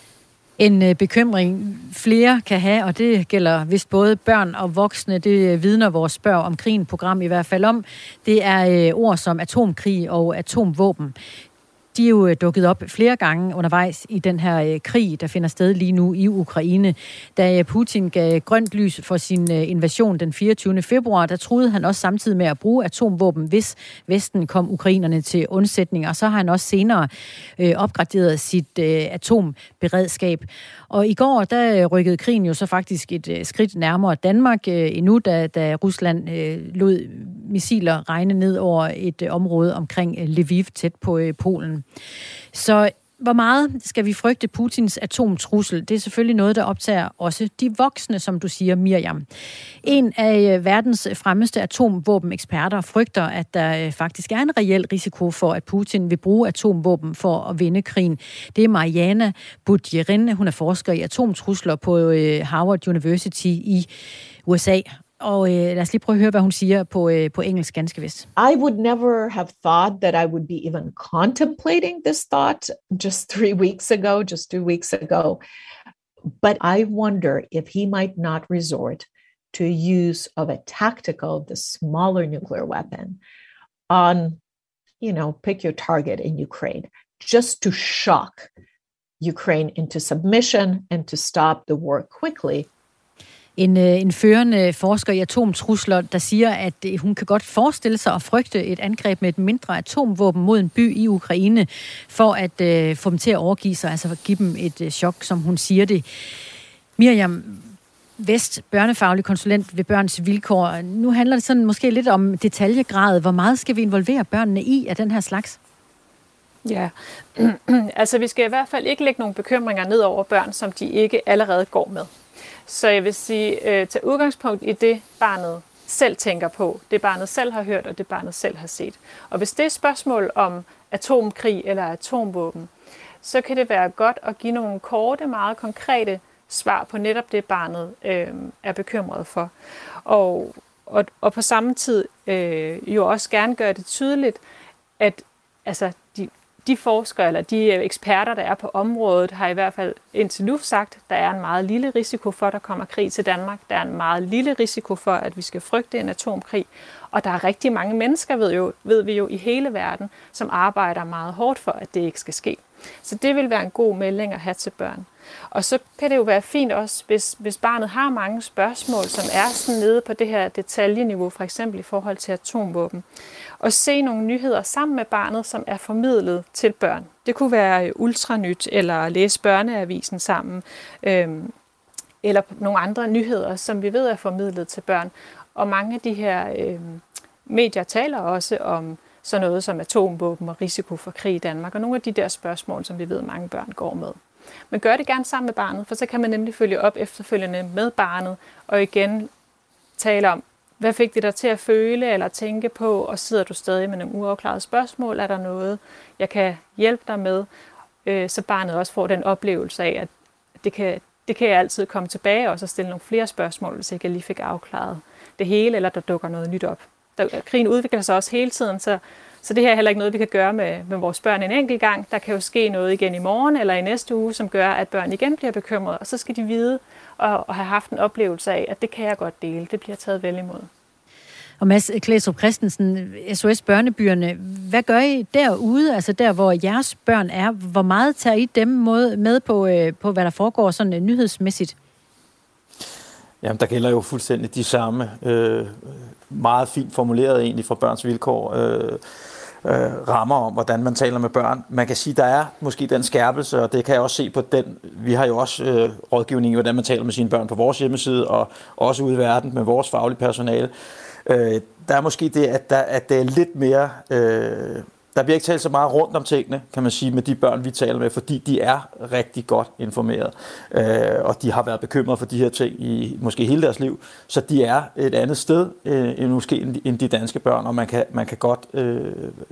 En bekymring flere kan have, og det gælder vist både børn og voksne, det vidner vores Spørg om krigen-program i hvert fald om, det er ord som atomkrig og atomvåben. De er jo dukket op flere gange undervejs i den her krig, der finder sted lige nu i Ukraine. Da Putin gav grønt lys for sin invasion den fireogtyvende februar, der truede han også samtidig med at bruge atomvåben, hvis Vesten kom ukrainerne til undsætning. Og så har han også senere øh, opgraderet sit øh, atomberedskab. Og i går, der rykkede krigen jo så faktisk et øh, skridt nærmere Danmark øh, endnu, da, da Rusland øh, lod missiler regne ned over et øh, område omkring øh, Lviv, tæt på øh, Polen. Så hvor meget skal vi frygte Putins atomtrussel? Det er selvfølgelig noget, der optager også de voksne, som du siger, Miriam. En af verdens fremmeste atomvåbeneksperter frygter, at der faktisk er en reel risiko for, at Putin vil bruge atomvåben for at vinde krigen. Det er Mariana Budjerin. Hun er forsker i atomtrusler på Harvard University i U S A. Og øh, lad os lige prøve at høre, hvad hun siger på, øh, på engelsk ganske vist. I would never have thought that I would be even contemplating this thought just three weeks ago, just two weeks ago. But I wonder if he might not resort to use of a tactical, the smaller nuclear weapon on, you know, pick your target in Ukraine, just to shock Ukraine into submission and to stop the war quickly. En, en førende forsker i atomtrusler, der siger, at hun kan godt forestille sig at frygte et angreb med et mindre atomvåben mod en by i Ukraine, for at øh, få dem til at overgive sig, altså at give dem et øh, chok, som hun siger det. Miriam Vest, børnefaglig konsulent ved Børns Vilkår. Nu handler det sådan måske lidt om detaljegrad. Hvor meget skal vi involvere børnene i af den her slags? Ja, altså vi skal i hvert fald ikke lægge nogle bekymringer ned over børn, som de ikke allerede går med. Så jeg vil sige, øh, tag udgangspunkt i det, barnet selv tænker på, det barnet selv har hørt, og det barnet selv har set. Og hvis det er et spørgsmål om atomkrig eller atomvåben, så kan det være godt at give nogle korte, meget konkrete svar på netop det, barnet øh, er bekymret for. Og, og, og på samme tid øh, jo også gerne gøre det tydeligt, at altså, de, de forskere eller de eksperter, der er på området, har i hvert fald indtil nu sagt, at der er en meget lille risiko for, at der kommer krig til Danmark. Der er en meget lille risiko for, at vi skal frygte en atomkrig. Og der er rigtig mange mennesker, ved, jo, ved vi jo, i hele verden, som arbejder meget hårdt for, at det ikke skal ske. Så det vil være en god melding at have til børn. Og så kan det jo være fint også, hvis, hvis barnet har mange spørgsmål, som er sådan nede på det her detaljeniveau, for eksempel i forhold til atomvåben, og se nogle nyheder sammen med barnet, som er formidlet til børn. Det kunne være Ultranyt, eller læse Børneavisen sammen, øhm, eller nogle andre nyheder, som vi ved er formidlet til børn. Og mange af de her øhm, medier taler også om sådan noget som atomvåben og risiko for krig i Danmark, og nogle af de der spørgsmål, som vi ved, mange børn går med. Men gør det gerne sammen med barnet, for så kan man nemlig følge op efterfølgende med barnet, og igen tale om, hvad fik det dig til at føle eller tænke på, og sidder du stadig med nogle uafklarede spørgsmål, er der noget, jeg kan hjælpe dig med, øh, så barnet også får den oplevelse af, at det kan, det kan jeg altid komme tilbage og så stille nogle flere spørgsmål, hvis ikke jeg lige fik afklaret det hele, eller der dukker noget nyt op. Der, krigen udvikler sig også hele tiden, så Så det her er heller ikke noget, vi kan gøre med, med vores børn en enkelt gang. Der kan jo ske noget igen i morgen eller i næste uge, som gør, at børn igen bliver bekymrede. Og så skal de vide og, og have haft en oplevelse af, at det kan jeg godt dele. Det bliver taget vel imod. Og Mads Klæstrup Christensen, S O S Børnebyerne, hvad gør I derude, altså der, hvor jeres børn er? Hvor meget tager I dem med på, på hvad der foregår sådan nyhedsmæssigt? Jamen, der gælder jo fuldstændig de samme, øh, meget fint formuleret egentlig fra Børns Vilkår, øh, øh, rammer om, hvordan man taler med børn. Man kan sige, der er måske den skærpelse, og det kan jeg også se på den. Vi har jo også øh, rådgivning i, hvordan man taler med sine børn på vores hjemmeside, og også ude i verden med vores faglige personale. Øh, der er måske det, at, der, at det er lidt mere... Øh, Der bliver ikke talt så meget rundt om tingene, kan man sige, med de børn, vi taler med, fordi de er rigtig godt informeret, øh, og de har været bekymrede for de her ting i måske hele deres liv, så de er et andet sted øh, end måske end de danske børn, og man kan, man kan godt, øh,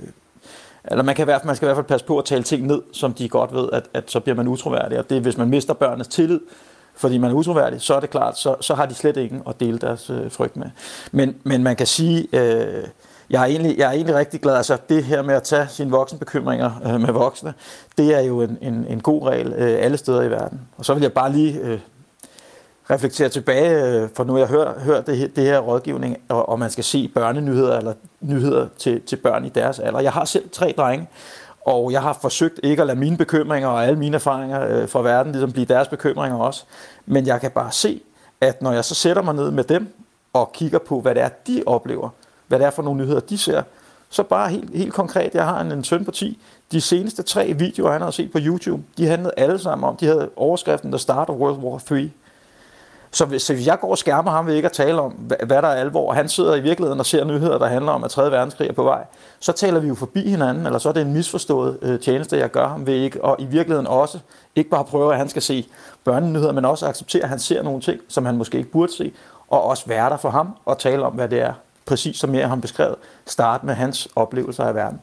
eller man, kan, man skal i hvert fald passe på at tale ting ned, som de godt ved, at, at så bliver man utroværdig, og det hvis man mister børnenes tillid, fordi man er utroværdig, så er det klart, så, så har de slet ingen at dele deres øh, frygt med. Men, men man kan sige... Øh, Jeg er, egentlig, jeg er egentlig rigtig glad. Altså det her med at tage sine voksenbekymringer øh, med voksne, det er jo en, en, en god regel øh, alle steder i verden. Og så vil jeg bare lige øh, reflektere tilbage, øh, for nu har jeg hørt, hørt det, det her rådgivning, og, og man skal se børnenyheder eller nyheder til, til børn i deres alder. Jeg har selv tre drenge, og jeg har forsøgt ikke at lade mine bekymringer og alle mine erfaringer øh, fra verden ligesom blive deres bekymringer også. Men jeg kan bare se, at når jeg så sætter mig ned med dem og kigger på, hvad det er, de oplever, hvad det er for nogle nyheder, de ser, så bare helt, helt konkret, jeg har en, en søn på ti, de seneste tre videoer, han har set på YouTube, de handlede alle sammen om, de havde overskriften, der starter World War tre. Så hvis, så hvis jeg går og skærmer ham ved ikke at tale om, hvad, hvad der er alvor, og han sidder i virkeligheden og ser nyheder, der handler om, at tredje verdenskrig er på vej, så taler vi jo forbi hinanden, eller så er det en misforstået øh, tjeneste, jeg gør ham ved ikke, og i virkeligheden også, ikke bare prøve, at han skal se børnenyheder, men også acceptere, at han ser nogle ting, som han måske ikke burde se, og også være der for ham og tale om, hvad det er. Præcis som jeg har beskrevet, start med hans oplevelser af verden.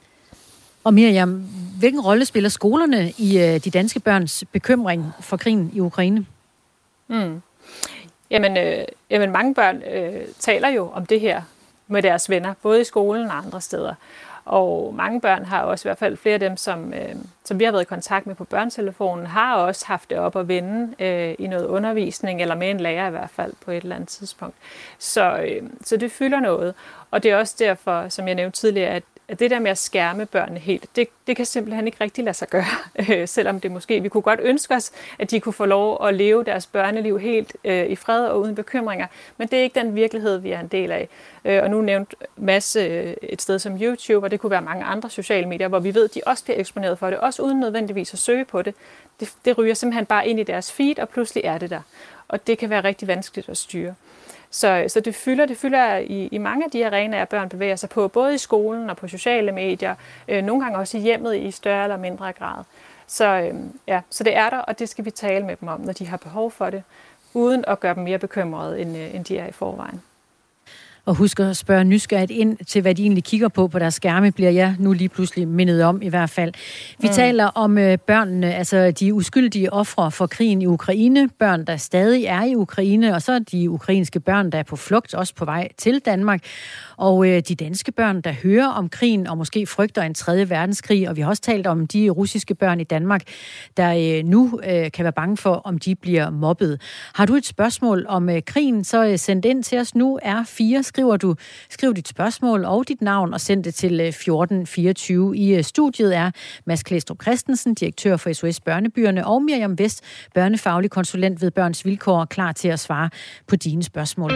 Og Miriam, hvilken rolle spiller skolerne i øh, de danske børns bekymring for krigen i Ukraine? Mm. Jamen, øh, jamen, mange børn øh, taler jo om det her med deres venner, både i skolen og andre steder. Og mange børn har også, i hvert fald flere af dem, som, øh, som vi har været i kontakt med på børnetelefonen, har også haft det op at vende øh, i noget undervisning, eller med en lærer i hvert fald på et eller andet tidspunkt. Så, øh, så det fylder noget. Og det er også derfor, som jeg nævnte tidligere, at, at det der med at skærme børnene helt, det, det kan simpelthen ikke rigtig lade sig gøre, øh, selvom det måske, vi kunne godt ønske os, at de kunne få lov at leve deres børneliv helt øh, i fred og uden bekymringer, men det er ikke den virkelighed, vi er en del af. Øh, og nu nævnt masse øh, et sted som YouTube, og det kunne være mange andre sociale medier, hvor vi ved, at de også bliver eksponeret for det, også uden nødvendigvis at søge på det. Det, det ryger simpelthen bare ind i deres feed, og pludselig er det der. Og det kan være rigtig vanskeligt at styre. Så, så det fylder, det fylder i, i mange af de arenaer, børn bevæger sig på, både i skolen og på sociale medier, øh, nogle gange også i hjemmet i større eller mindre grad. Så, øh, ja, så det er der, og det skal vi tale med dem om, når de har behov for det, uden at gøre dem mere bekymrede, end, øh, end de er i forvejen. Og husk at spørge nysgerrigt ind til, hvad de egentlig kigger på på deres skærme, bliver jeg nu lige pludselig mindet om i hvert fald. Vi mm. taler om øh, børnene, altså de uskyldige ofre for krigen i Ukraine, børn, der stadig er i Ukraine, og så de ukrainske børn, der er på flugt, også på vej til Danmark, og øh, de danske børn, der hører om krigen og måske frygter en tredje verdenskrig, og vi har også talt om de russiske børn i Danmark, der øh, nu øh, kan være bange for, om de bliver mobbet. Har du et spørgsmål om øh, krigen, så øh, send det ind til os nu, R fire. Skriver du, skriv dit spørgsmål og dit navn og send det til fjorten fireogtyve. I studiet er Mads Klæstrup Christensen, direktør for S O S Børnebyerne, og Miriam Vest, børnefaglig konsulent ved Børns Vilkår, klar til at svare på dine spørgsmål.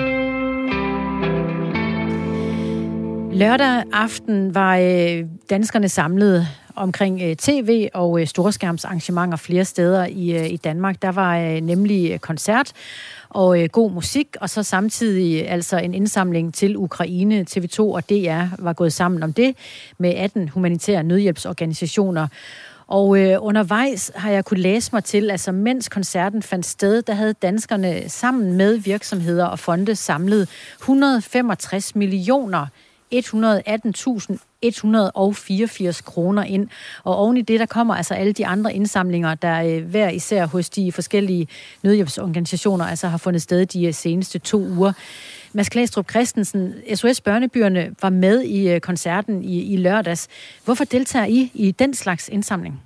Lørdag aften var øh, danskerne samlet omkring øh, tv og øh, storskærmsarrangementer flere steder i, øh, i Danmark. Der var øh, nemlig koncert og øh, god musik, og så samtidig altså en indsamling til Ukraine. T V to og D R var gået sammen om det med atten humanitære nødhjælpsorganisationer. Og øh, undervejs har jeg kunnet læse mig til, altså mens koncerten fandt sted, der havde danskerne sammen med virksomheder og fonde samlet et hundrede og femogtres millioner et hundrede og atten tusind et hundrede og fireogfirs kroner ind. Og oven i det, der kommer altså alle de andre indsamlinger, der øh, hver især hos de forskellige nødhjælpsorganisationer altså har fundet sted de seneste to uger. Mads Klæstrup Christensen, S O S Børnebyerne var med i øh, koncerten i, i lørdags. Hvorfor deltager I i den slags indsamling?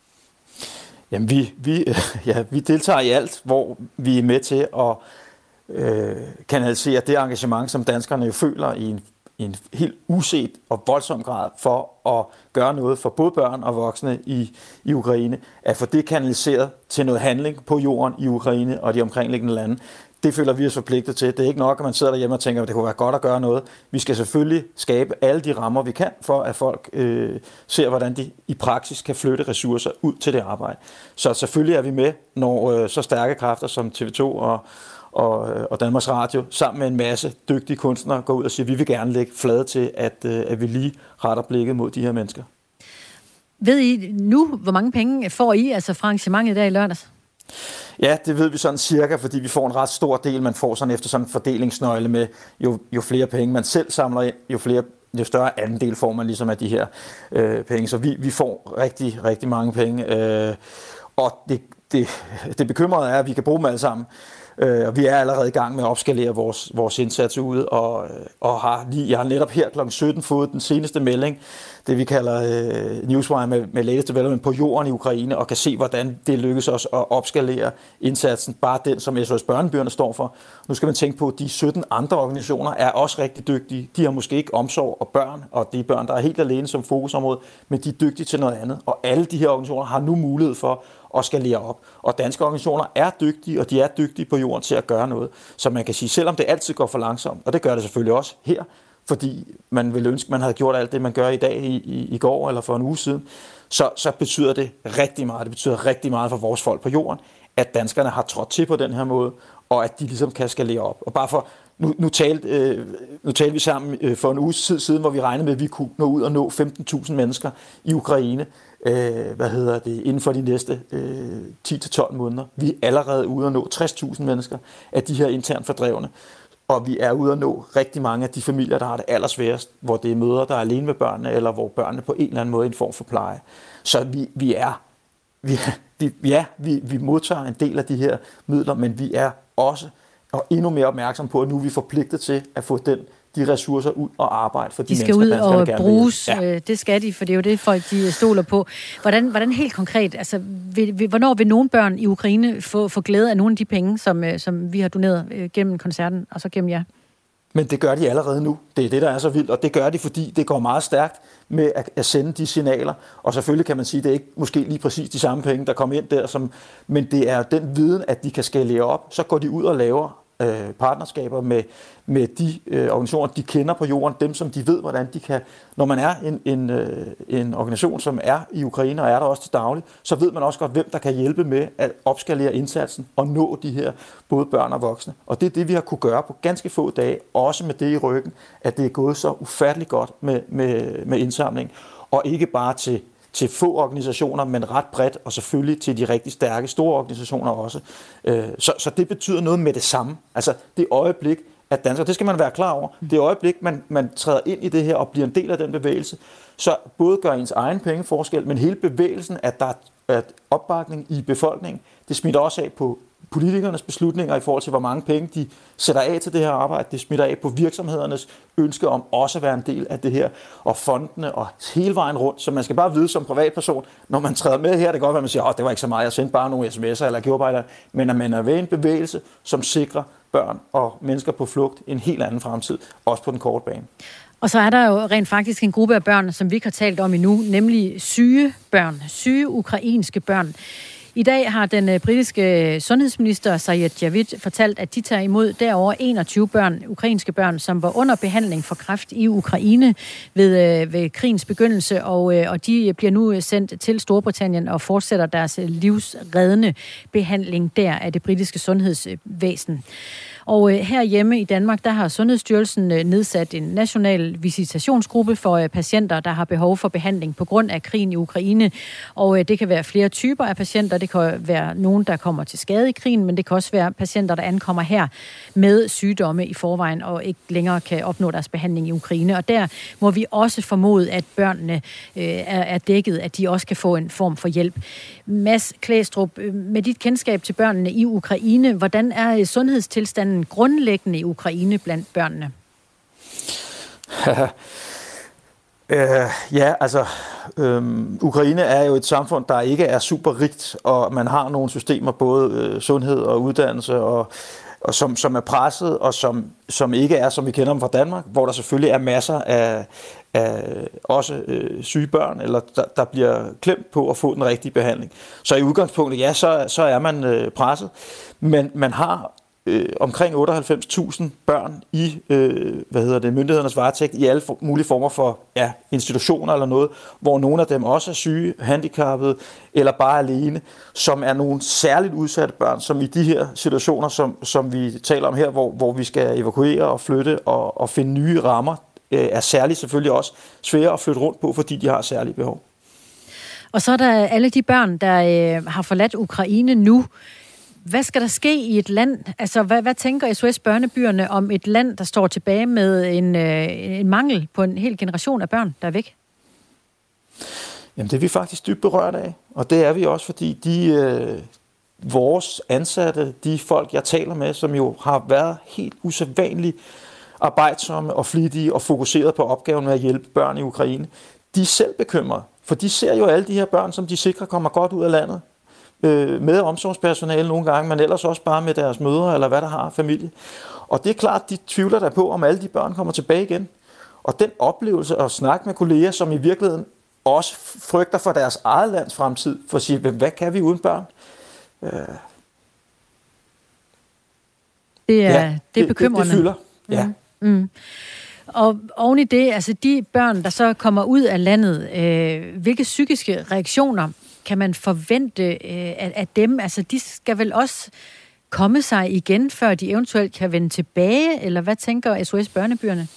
Jamen, vi, vi, ja, vi deltager i alt, hvor vi er med til at øh, kanalisere det engagement, som danskerne jo føler i en i en helt uset og voldsom grad for at gøre noget for både børn og voksne i, i Ukraine, at få det kanaliseret til noget handling på jorden i Ukraine og de omkringliggende lande. Det føler vi os forpligtet til. Det er ikke nok, at man sidder derhjemme og tænker, at det kunne være godt at gøre noget. Vi skal selvfølgelig skabe alle de rammer, vi kan, for at folk øh, ser, hvordan de i praksis kan flytte ressourcer ud til det arbejde. Så selvfølgelig er vi med, når øh, så stærke kræfter som T V to og Og, og Danmarks Radio, sammen med en masse dygtige kunstnere, går ud og siger, at vi vil gerne lægge flade til, at, at vi lige retter blikket mod de her mennesker. Ved I nu, hvor mange penge får I altså fra arrangementet der i lørdags? Ja, det ved vi sådan cirka, fordi vi får en ret stor del. Man får sådan efter sådan en fordelingsnøgle med, jo, jo flere penge man selv samler ind, jo, flere, jo større andel får man ligesom af de her øh, penge. Så vi, vi får rigtig, rigtig mange penge. Øh, og det, det, det bekymrede er, at vi kan bruge dem alle sammen. Og vi er allerede i gang med at opskalere vores, vores indsats ud, og, og har lige, jeg har netop her klokken sytten fået den seneste melding, det vi kalder uh, Newswire med, med latest development på jorden i Ukraine, og kan se, hvordan det lykkes os at opskalere indsatsen, bare den, som S O S Børnebyerne står for. Nu skal man tænke på, at de sytten andre organisationer er også rigtig dygtige. De har måske ikke omsorg og børn, og de børn, der er helt alene som fokusområde, men de er dygtige til noget andet. Og alle de her organisationer har nu mulighed for at skalere op. Og danske organisationer er dygtige, og de er dygtige på jorden til at gøre noget. Så man kan sige, selvom det altid går for langsomt, og det gør det selvfølgelig også her, fordi man ville ønske, man havde gjort alt det, man gør i dag, i, i, i går eller for en uge siden, så, så betyder det rigtig meget. Det betyder rigtig meget for vores folk på jorden, at danskerne har trådt til på den her måde, og at de ligesom kan skalere op. Og bare for, nu, nu, talte, øh, nu talte vi sammen øh, for en uge tid siden, hvor vi regnede med, at vi kunne nå ud og nå femten tusind mennesker i Ukraine, øh, hvad hedder det, inden for de næste øh, ti til tolv måneder. Vi er allerede ude at nå tres tusind mennesker af de her internt fordrevne. Og vi er ude at nå rigtig mange af de familier, der har det allersværest, hvor det er mødre, der er alene med børnene, eller hvor børnene på en eller anden måde er en form for pleje. Så vi, vi er, vi, vi, ja, vi, vi modtager en del af de her midler, men vi er også og endnu mere opmærksom på, at nu er vi forpligtet til at få den, de ressourcer ud og arbejde for de, de skal mennesker, ud og gerne bruges. Ja. Det skal de, for det er jo det, folk de stoler på. Hvordan, hvordan helt konkret, altså, vil, vil, hvornår vil nogle børn i Ukraine få, få glæde af nogle af de penge, som, som vi har doneret gennem koncerten, og så gennem jer? Men det gør de allerede nu. Det er det, der er så vildt, og det gør de, fordi det går meget stærkt med at, at sende de signaler. Og selvfølgelig kan man sige, at det er ikke måske lige præcis de samme penge, der kommer ind der, som, men det er den viden, at de kan skalere op. Så går de ud og laver øh, partnerskaber med, med de øh, organisationer, de kender på jorden, dem som de ved, hvordan de kan. Når man er en, en, øh, en organisation, som er i Ukraine og er der også til daglig, så ved man også godt, hvem der kan hjælpe med at opskalere indsatsen og nå de her både børn og voksne. Og det er det, vi har kunne gøre på ganske få dage, også med det i ryggen, at det er gået så ufatteligt godt med, med, med indsamling. Og ikke bare til, til få organisationer, men ret bredt, og selvfølgelig til de rigtig stærke, store organisationer også. Så, så det betyder noget med det samme. Altså det øjeblik, at danskere, det skal man være klar over, det øjeblik, man, man træder ind i det her og bliver en del af den bevægelse, så både gør ens egen penge forskel, men hele bevægelsen, at der er opbakning i befolkningen, det smitter også af på politikernes beslutninger i forhold til, hvor mange penge de sætter af til det her arbejde. Det smitter af på virksomhedernes ønske om også at være en del af det her, og fondene og hele vejen rundt. Så man skal bare vide som privatperson, når man træder med her, det kan godt være, at man siger, åh, det var ikke så meget, jeg sendte bare nogle sms'er eller gjorde bare, men at man er ved en bevægelse, som sikrer børn og mennesker på flugt en helt anden fremtid, også på den korte bane. Og så er der jo rent faktisk en gruppe af børn, som vi ikke har talt om endnu, nemlig syge børn, syge ukrainske børn. I dag har den britiske sundhedsminister Sajid Javid fortalt, at de tager imod derover enogtyve børn, ukrainske børn, som var under behandling for kræft i Ukraine ved, ved krigens begyndelse, og, og de bliver nu sendt til Storbritannien og fortsætter deres livsreddende behandling der af det britiske sundhedsvæsen. Og herhjemme i Danmark, der har Sundhedsstyrelsen nedsat en national visitationsgruppe for patienter, der har behov for behandling på grund af krigen i Ukraine. Og det kan være flere typer af patienter. Det kan være nogen, der kommer til skade i krigen, men det kan også være patienter, der ankommer her med sygdomme i forvejen og ikke længere kan opnå deres behandling i Ukraine. Og der må vi også formode, at børnene øh, er, er dækket, at de også kan få en form for hjælp. Mads Klæstrup, med dit kendskab til børnene i Ukraine, hvordan er sundhedstilstanden grundlæggende i Ukraine blandt børnene? Uh, ja, altså, øhm, Ukraine er jo et samfund, der ikke er super rigt, og man har nogle systemer, både øh, sundhed og uddannelse, og, og som, som er presset, og som, som ikke er, som vi kender dem fra Danmark, hvor der selvfølgelig er masser af, af også øh, syge børn, eller der, der bliver klemt på at få den rigtige behandling. Så i udgangspunktet, ja, så, så er man øh, presset, men man har Øh, omkring otteoghalvfems tusind børn i øh, hvad hedder det, myndighedernes varetægt i alle for, mulige former for ja, institutioner eller noget, hvor nogle af dem også er syge, handicappede eller bare alene, som er nogle særligt udsatte børn, som i de her situationer, som, som vi taler om her, hvor, hvor vi skal evakuere og flytte og, og finde nye rammer, øh, er særligt selvfølgelig også svære at flytte rundt på, fordi de har særlige behov. Og så er der alle de børn, der øh, har forladt Ukraine nu. Hvad skal der ske i et land? Altså, hvad, hvad tænker S O S Børnebyerne om et land, der står tilbage med en, øh, en mangel på en hel generation af børn, der er væk? Jamen, det er vi faktisk dybt berørt af. Og det er vi også, fordi de øh, vores ansatte, de folk, jeg taler med, som jo har været helt usædvanligt arbejdsomme og flittige og fokuseret på opgaven med at hjælpe børn i Ukraine, de er selv bekymrede. For de ser jo alle de her børn, som de sikrer kommer godt ud af landet. Med omsorgspersonale nogle gange, men ellers også bare med deres mødre, eller hvad der har familie. Og det er klart, de tvivler der på, om alle de børn kommer tilbage igen. Og den oplevelse at snakke med kolleger, som i virkeligheden også frygter for deres eget lands fremtid, for at sige, hvad kan vi uden børn? Det er, ja, det er bekymrende. Det, det, det fylder, ja. Mm. Mm. Og oven i det, altså de børn, der så kommer ud af landet, øh, hvilke psykiske reaktioner kan man forvente øh, af, af dem? Altså, de skal vel også komme sig igen, før de eventuelt kan vende tilbage? Eller hvad tænker S O S Børnebyerne?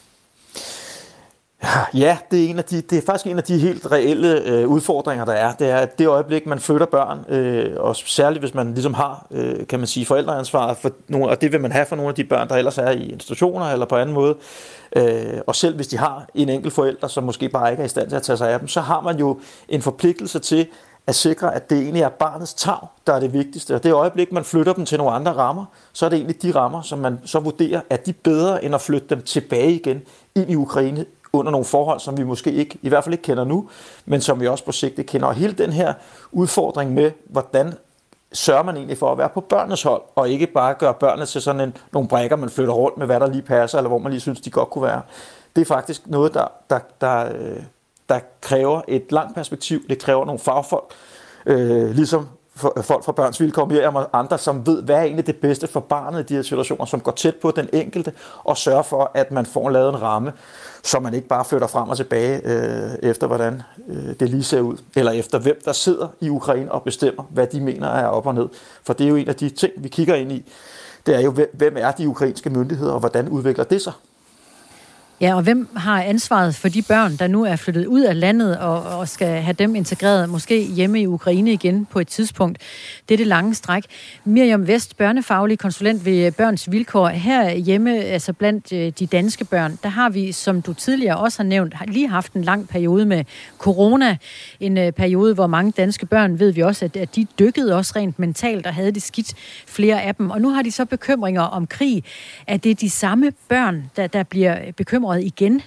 Ja, det er, en af de, det er faktisk en af de helt reelle øh, udfordringer, der er. Det er, at det øjeblik, man flytter børn, øh, og særligt hvis man ligesom har, øh, kan man sige, forældreansvar for nogle, og det vil man have for nogle af de børn, der ellers er i institutioner eller på anden måde, øh, og selv hvis de har en enkelt forælder, som måske bare ikke er i stand til at tage sig af dem, så har man jo en forpligtelse til at sikre, at det egentlig er barnets tarv, der er det vigtigste. Og det øjeblik, man flytter dem til nogle andre rammer, så er det egentlig de rammer, som man så vurderer, at de er bedre end at flytte dem tilbage igen ind i Ukraine, under nogle forhold, som vi måske ikke, i hvert fald ikke kender nu, men som vi også på sigt ikke kender. Og hele den her udfordring med, hvordan sørger man egentlig for at være på børnenes hold, og ikke bare gøre børnene til sådan en, nogle brækker, man flytter rundt med, hvad der lige passer, eller hvor man lige synes, de godt kunne være. Det er faktisk noget, der, der, der, der kræver et langt perspektiv. Det kræver nogle fagfolk, øh, ligesom for, folk fra Børns Vilkår, mere og andre, som ved, hvad er egentlig det bedste for barnet i de her situationer, som går tæt på den enkelte, og sørger for, at man får lavet en ramme, så man ikke bare flytter frem og tilbage øh, efter, hvordan øh, det lige ser ud, eller efter hvem der sidder i Ukraine og bestemmer, hvad de mener er op og ned. For det er jo en af de ting, vi kigger ind i. Det er jo, hvem er de ukrainske myndigheder, og hvordan udvikler det sig? Ja, og hvem har ansvaret for de børn, der nu er flyttet ud af landet og, og skal have dem integreret, måske hjemme i Ukraine igen på et tidspunkt? Det er det lange stræk. Miriam Vest, børnefaglig konsulent ved Børns Vilkår. Her hjemme, altså blandt de danske børn, der har vi, som du tidligere også har nævnt, lige haft en lang periode med corona. En periode, hvor mange danske børn, ved vi også, at de dykkede også rent mentalt og havde det skidt, flere af dem. Og nu har de så bekymringer om krig. Er det de samme børn, der, der bliver bekymret igen?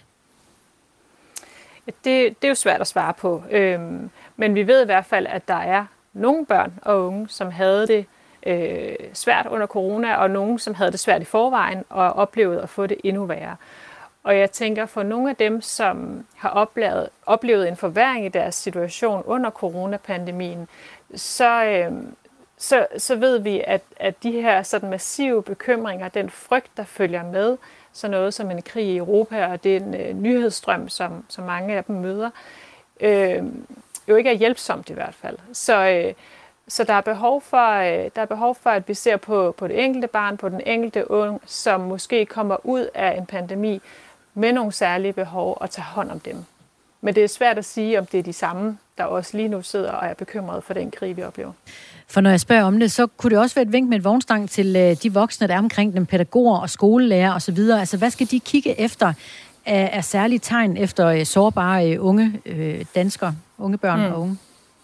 Det, det er jo svært at svare på, øhm, men vi ved i hvert fald, at der er nogle børn og unge, som havde det øh, svært under corona, og nogle, som havde det svært i forvejen, og oplevede at få det endnu værre. Og jeg tænker, for nogle af dem, som har oplevet, oplevet en forværring i deres situation under coronapandemien, så, øh, så, så ved vi, at, at de her sådan massive bekymringer, den frygt, der følger med, så noget som en krig i Europa, og det er en øh, nyhedsstrøm, som, som mange af dem møder, øh, jo ikke er hjælpsomt i hvert fald. Så, øh, så der, er behov for, øh, der er behov for, at vi ser på, på det enkelte barn, på den enkelte unge, som måske kommer ud af en pandemi med nogle særlige behov, og tager hånd om dem. Men det er svært at sige, om det er de samme, der også lige nu sidder og er bekymrede for den krig, vi oplever. For når jeg spørger om det, så kunne det også være et vink med et vognstang til øh, de voksne, der er omkring dem, pædagoger og skolelærer osv. Altså, hvad skal de kigge efter af, af særlige tegn efter øh, sårbare øh, unge øh, danskere, unge børn mm. og unge?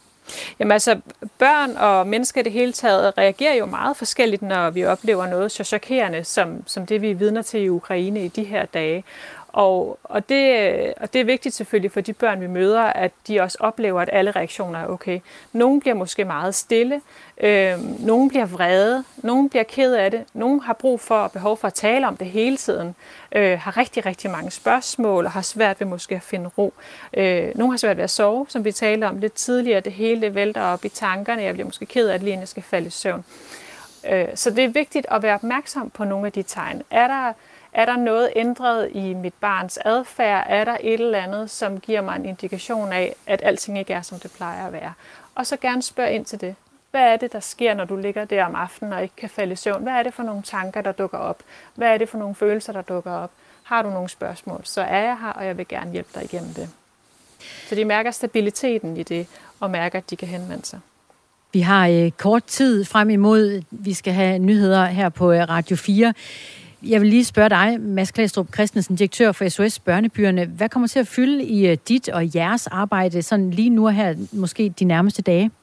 Jamen altså, børn og mennesker i det hele taget reagerer jo meget forskelligt, når vi oplever noget så chokerende, som, som det vi er vidner til i Ukraine i de her dage. Og, og, det, og det er vigtigt selvfølgelig for de børn, vi møder, at de også oplever, at alle reaktioner er okay. Nogle bliver måske meget stille, øh, nogle bliver vrede, nogle bliver ked af det, nogle har brug for og behov for at tale om det hele tiden, øh, har rigtig, rigtig mange spørgsmål og har svært ved måske at finde ro. Øh, nogle har svært ved at sove, som vi talte om lidt tidligere, det hele det vælter op i tankerne, jeg bliver måske ked af det, lige inden jeg skal falde i søvn. Øh, så det er vigtigt at være opmærksom på nogle af de tegn. Er der Er der noget ændret i mit barns adfærd? Er der et eller andet, som giver mig en indikation af, at alting ikke er, som det plejer at være? Og så gerne spørg ind til det. Hvad er det, der sker, når du ligger der om aftenen og ikke kan falde i søvn? Hvad er det for nogle tanker, der dukker op? Hvad er det for nogle følelser, der dukker op? Har du nogle spørgsmål, så er jeg her, og jeg vil gerne hjælpe dig igennem det. Så de mærker stabiliteten i det, og mærker, at de kan henvende sig. Vi har øh, kort tid frem imod, vi skal have nyheder her på øh, Radio fire. Jeg vil lige spørge dig, Mads Klæstrup Christensen, direktør for S O S Børnebyerne. Hvad kommer til at fylde i dit og jeres arbejde sådan lige nu her, måske de nærmeste dage?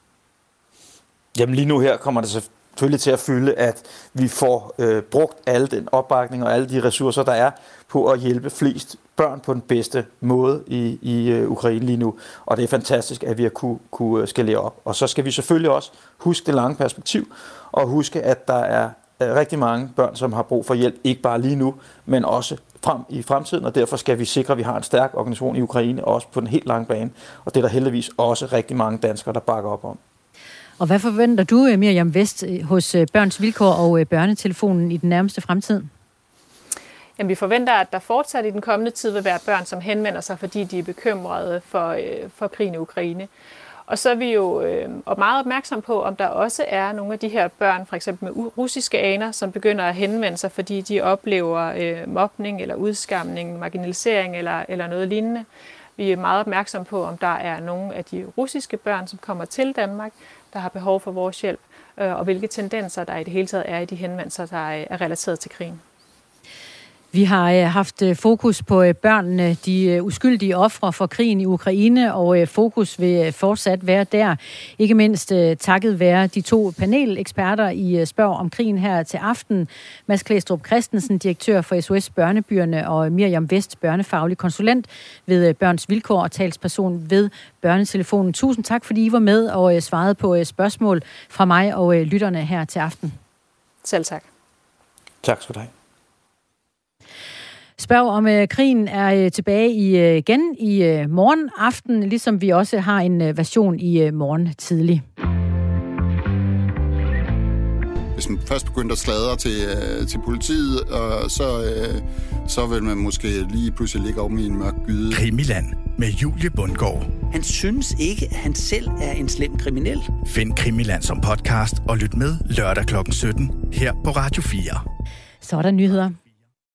Jamen lige nu her kommer det selvfølgelig til at fylde, at vi får øh, brugt alle den opbakning og alle de ressourcer, der er på at hjælpe flest børn på den bedste måde i, i øh, Ukraine lige nu. Og det er fantastisk, at vi har kunne, kunne skalere op. Og så skal vi selvfølgelig også huske det lange perspektiv, og huske, at der er rigtig mange børn, som har brug for hjælp, ikke bare lige nu, men også frem i fremtiden, og derfor skal vi sikre, at vi har en stærk organisation i Ukraine, også på den helt lange bane, og det er der heldigvis også rigtig mange danskere, der bakker op om. Og hvad forventer du, Miriam Vest, hos Børns Vilkår og Børnetelefonen i den nærmeste fremtid? Jamen, vi forventer, at der fortsat i den kommende tid vil være børn, som henvender sig, fordi de er bekymrede for, for krigen i Ukraine. Og så er vi jo øh, meget opmærksom på, om der også er nogle af de her børn, for eksempel med russiske aner, som begynder at henvende sig, fordi de oplever øh, mobning eller udskamning, marginalisering eller, eller noget lignende. Vi er meget opmærksom på, om der er nogle af de russiske børn, som kommer til Danmark, der har behov for vores hjælp, øh, og hvilke tendenser der i det hele taget er i de henvendelser, der er relateret til krigen. Vi har øh, haft øh, fokus på øh, børnene, de øh, uskyldige ofre for krigen i Ukraine, og øh, fokus vil øh, fortsat være der. Ikke mindst øh, takket være de to paneleksperter i øh, Spørg om krigen her til aften. Mads Klæstrup Christensen, direktør for S O S Børnebyerne, og Miriam West, børnefaglig konsulent ved øh, Børns Vilkår og talsperson ved Børnetelefonen. Tusind tak, fordi I var med og øh, svarede på øh, spørgsmål fra mig og øh, lytterne her til aften. Selv tak. Tak skal du have. Spørg om øh, krigen er øh, tilbage i, øh, igen i øh, morgen aften, ligesom vi også har en øh, version i øh, morgen tidlig. Hvis man først begyndte at sladre til, øh, til politiet, og så, øh, så vil man måske lige pludselig ligge om i en mørk gyde. Krimiland med Julie Bundgaard. Han synes ikke, at han selv er en slem kriminel. Find Krimiland som podcast og lyt med lørdag klokken sytten her på Radio fire. Så er der nyheder.